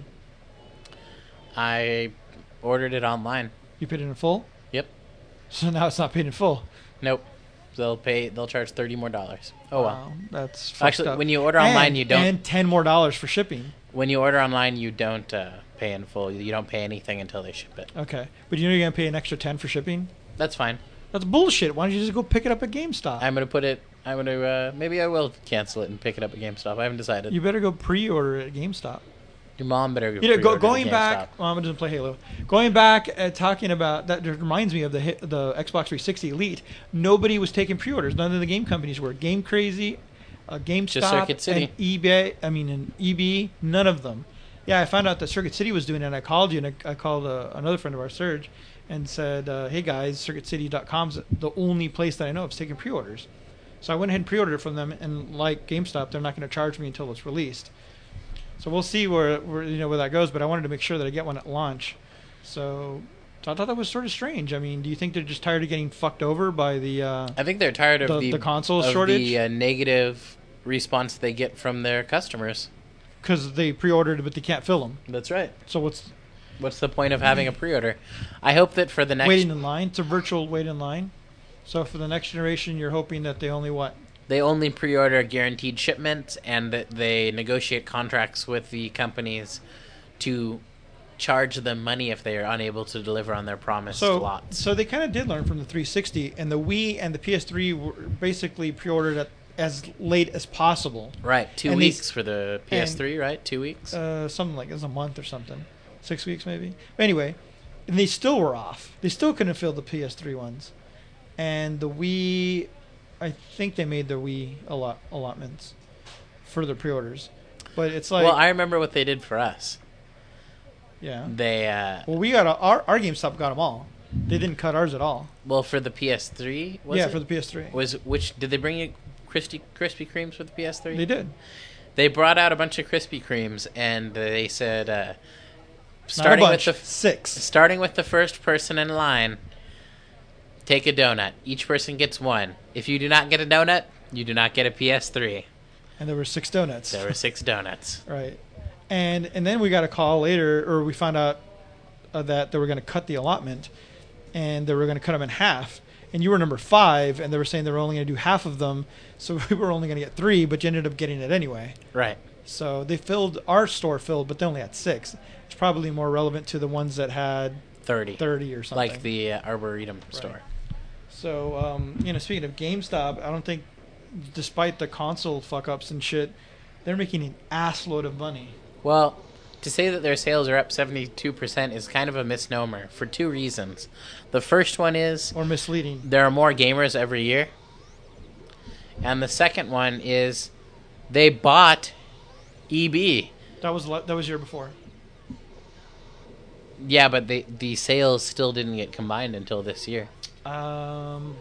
I ordered it online. You paid it in full? Yep. So now it's not paid in full. Nope. They'll pay. They'll charge thirty more dollars. Oh well. Wow, that's fucked Actually, up. when you order online, And- you don't. And ten more dollars for shipping. When you order online, you don't uh, pay in full. You don't pay anything until they ship it. Okay. But you know you're going to pay an extra ten for shipping? That's fine. That's bullshit. Why don't you just go pick it up at GameStop? I'm gonna put it. I'm gonna. Uh, maybe I will cancel it and pick it up at GameStop. I haven't decided. You better go pre-order it at GameStop. Your mom better. You know, go, pre-order going at back, GameStop. well, I'm going to play Halo. Going back and talking about that just reminds me of the hit, the Xbox three sixty Elite. Nobody was taking pre-orders. None of the game companies were. Game Crazy, uh, GameStop, Circuit City. and eBay. I mean, and E B. None of them. Yeah, I found out that Circuit City was doing it. And I called you, and I, I called uh, another friend of ours, Serge, and said, uh, "Hey guys, Circuit City dot com's the only place that I know of taking pre-orders." So I went ahead and pre-ordered it from them, and like GameStop, they're not going to charge me until it's released. So we'll see where, where you know where that goes. But I wanted to make sure that I get one at launch. So, so I thought that was sort of strange. I mean, do you think they're just tired of getting fucked over by the? Uh, I think they're tired of the- the, the console of shortage? the uh, negative response they get from their customers. Because they pre-ordered, but they can't fill them. That's right. So what's What's the point of having a pre-order? I hope that for the next waiting in line? It's a virtual wait in line. So for the next generation, you're hoping that they only what? they only pre-order guaranteed shipments and that they negotiate contracts with the companies to charge them money if they are unable to deliver on their promised So, lots. so they kind of did learn from the three sixty, and the Wii and the P S three were basically pre-ordered at as late as possible. Right, two and weeks these- for the P S three, right? Two weeks. Uh, something like it was a month or something, six weeks maybe. But anyway, and they still were off. They still couldn't fill the P S three ones, and the Wii, I think they made their Wii allot allotments for their pre-orders, but it's like, well, I remember what they did for us. yeah, They uh, well, we got a, our our GameStop got them all. They didn't cut ours at all. well for the P S three. Was yeah, it? for the P S three. Was which did they bring you Krispy Krispy Kremes for the P S three? They did. They brought out a bunch of Krispy Kremes, and they said, uh, Not starting a bunch, with the six. starting with the first person in line, take a donut. Each person gets one. If you do not get a donut, you do not get a P S three. And there were six donuts. There were six donuts. Right. And and then we got a call later, or we found out uh, that they were going to cut the allotment, and they were going to cut them in half. And you were number five, and they were saying they were only going to do half of them, so we were only going to get three, but you ended up getting it anyway. Right. So they filled, our store filled, but they only had six. It's probably more relevant to the ones that had thirty. thirty or something. Like the uh, Arboretum Right. store. So, um, you know, speaking of GameStop, I don't think, despite the console fuck-ups and shit, they're making an ass load of money. Well, to say that their sales are up seventy-two percent is kind of a misnomer for two reasons. The first one is Or misleading. there are more gamers every year. And the second one is they bought E B. That was le- that was year before. Yeah, but they, the sales still didn't get combined until this year. Um,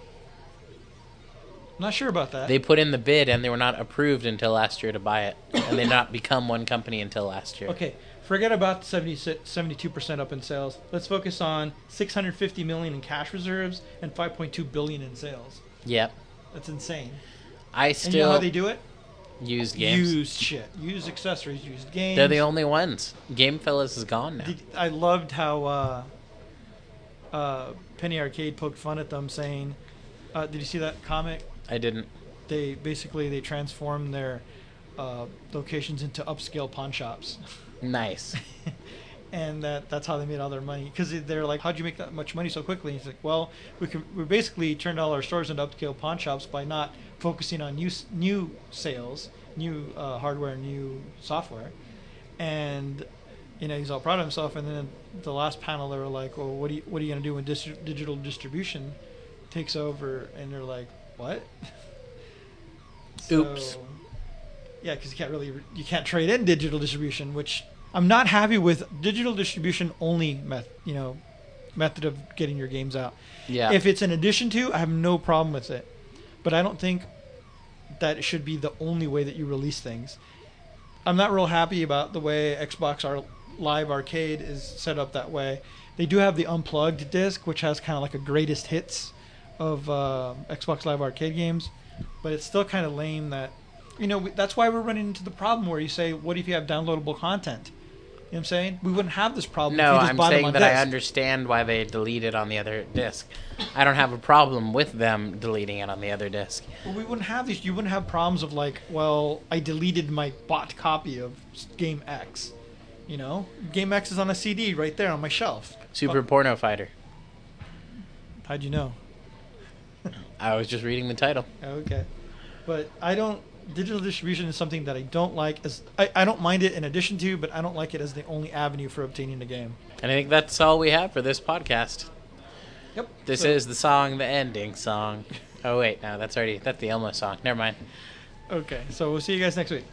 not sure about that. They put in the bid and they were not approved until last year to buy it. And they did not become one company until last year. Okay, forget about seventy, seventy-two percent up in sales. Let's focus on six hundred fifty million in cash reserves and five point two billion in sales. Yep. That's insane. I And you know how still they do it? use games. Used shit. Used accessories, used games. They're the only ones. Game Fellas is gone now. Did, I loved how uh, uh, Penny Arcade poked fun at them, saying, uh, "Did you see that comic? I didn't. They basically they transform their uh, locations into upscale pawn shops, Nice. and that that's how they made all their money. Because they're like, how'd you make that much money so quickly? And he's like, well, we can we basically turned all our stores into upscale pawn shops by not focusing on new s- new sales, new uh, hardware, new software, and." You know, he's all proud of himself. And then the last panel, they were like, "Well, what do you what are you gonna do when dis- digital distribution takes over?" And they're like, "What?" Oops. So, yeah, because you can't really you can't trade in digital distribution, which I'm not happy with. Digital distribution only meth you know method of getting your games out. Yeah. If it's an addition to, I have no problem with it, but I don't think that it should be the only way that you release things. I'm not real happy about the way Xbox Ar- Live Arcade is set up that way. They do have the unplugged disc, which has kind of like a greatest hits of uh, Xbox Live Arcade games, but it's still kind of lame that, you know, we, that's why we're running into the problem where you say, what if you have downloadable content? You know what I'm saying? We wouldn't have this problem No, if we just I'm bought them saying on that disc. I understand why they deleted on the other disc. I don't have a problem with them deleting it on the other disc. Well, we wouldn't have these. You wouldn't have problems of like, well, I deleted my bought copy of Game X. You know, Game X is on a C D right there on my shelf. Super Oh, Porno Fighter. how'd you know? I was just reading the title. Okay, but I don't. Digital distribution is something that I don't like. As I, I don't mind it in addition to, but I don't like it as the only avenue for obtaining the game. And I think that's all we have for this podcast. Yep. This So- is the song, the ending song. Oh, wait, no, that's already, that's the Elmo song. Never mind. Okay, so we'll see you guys next week.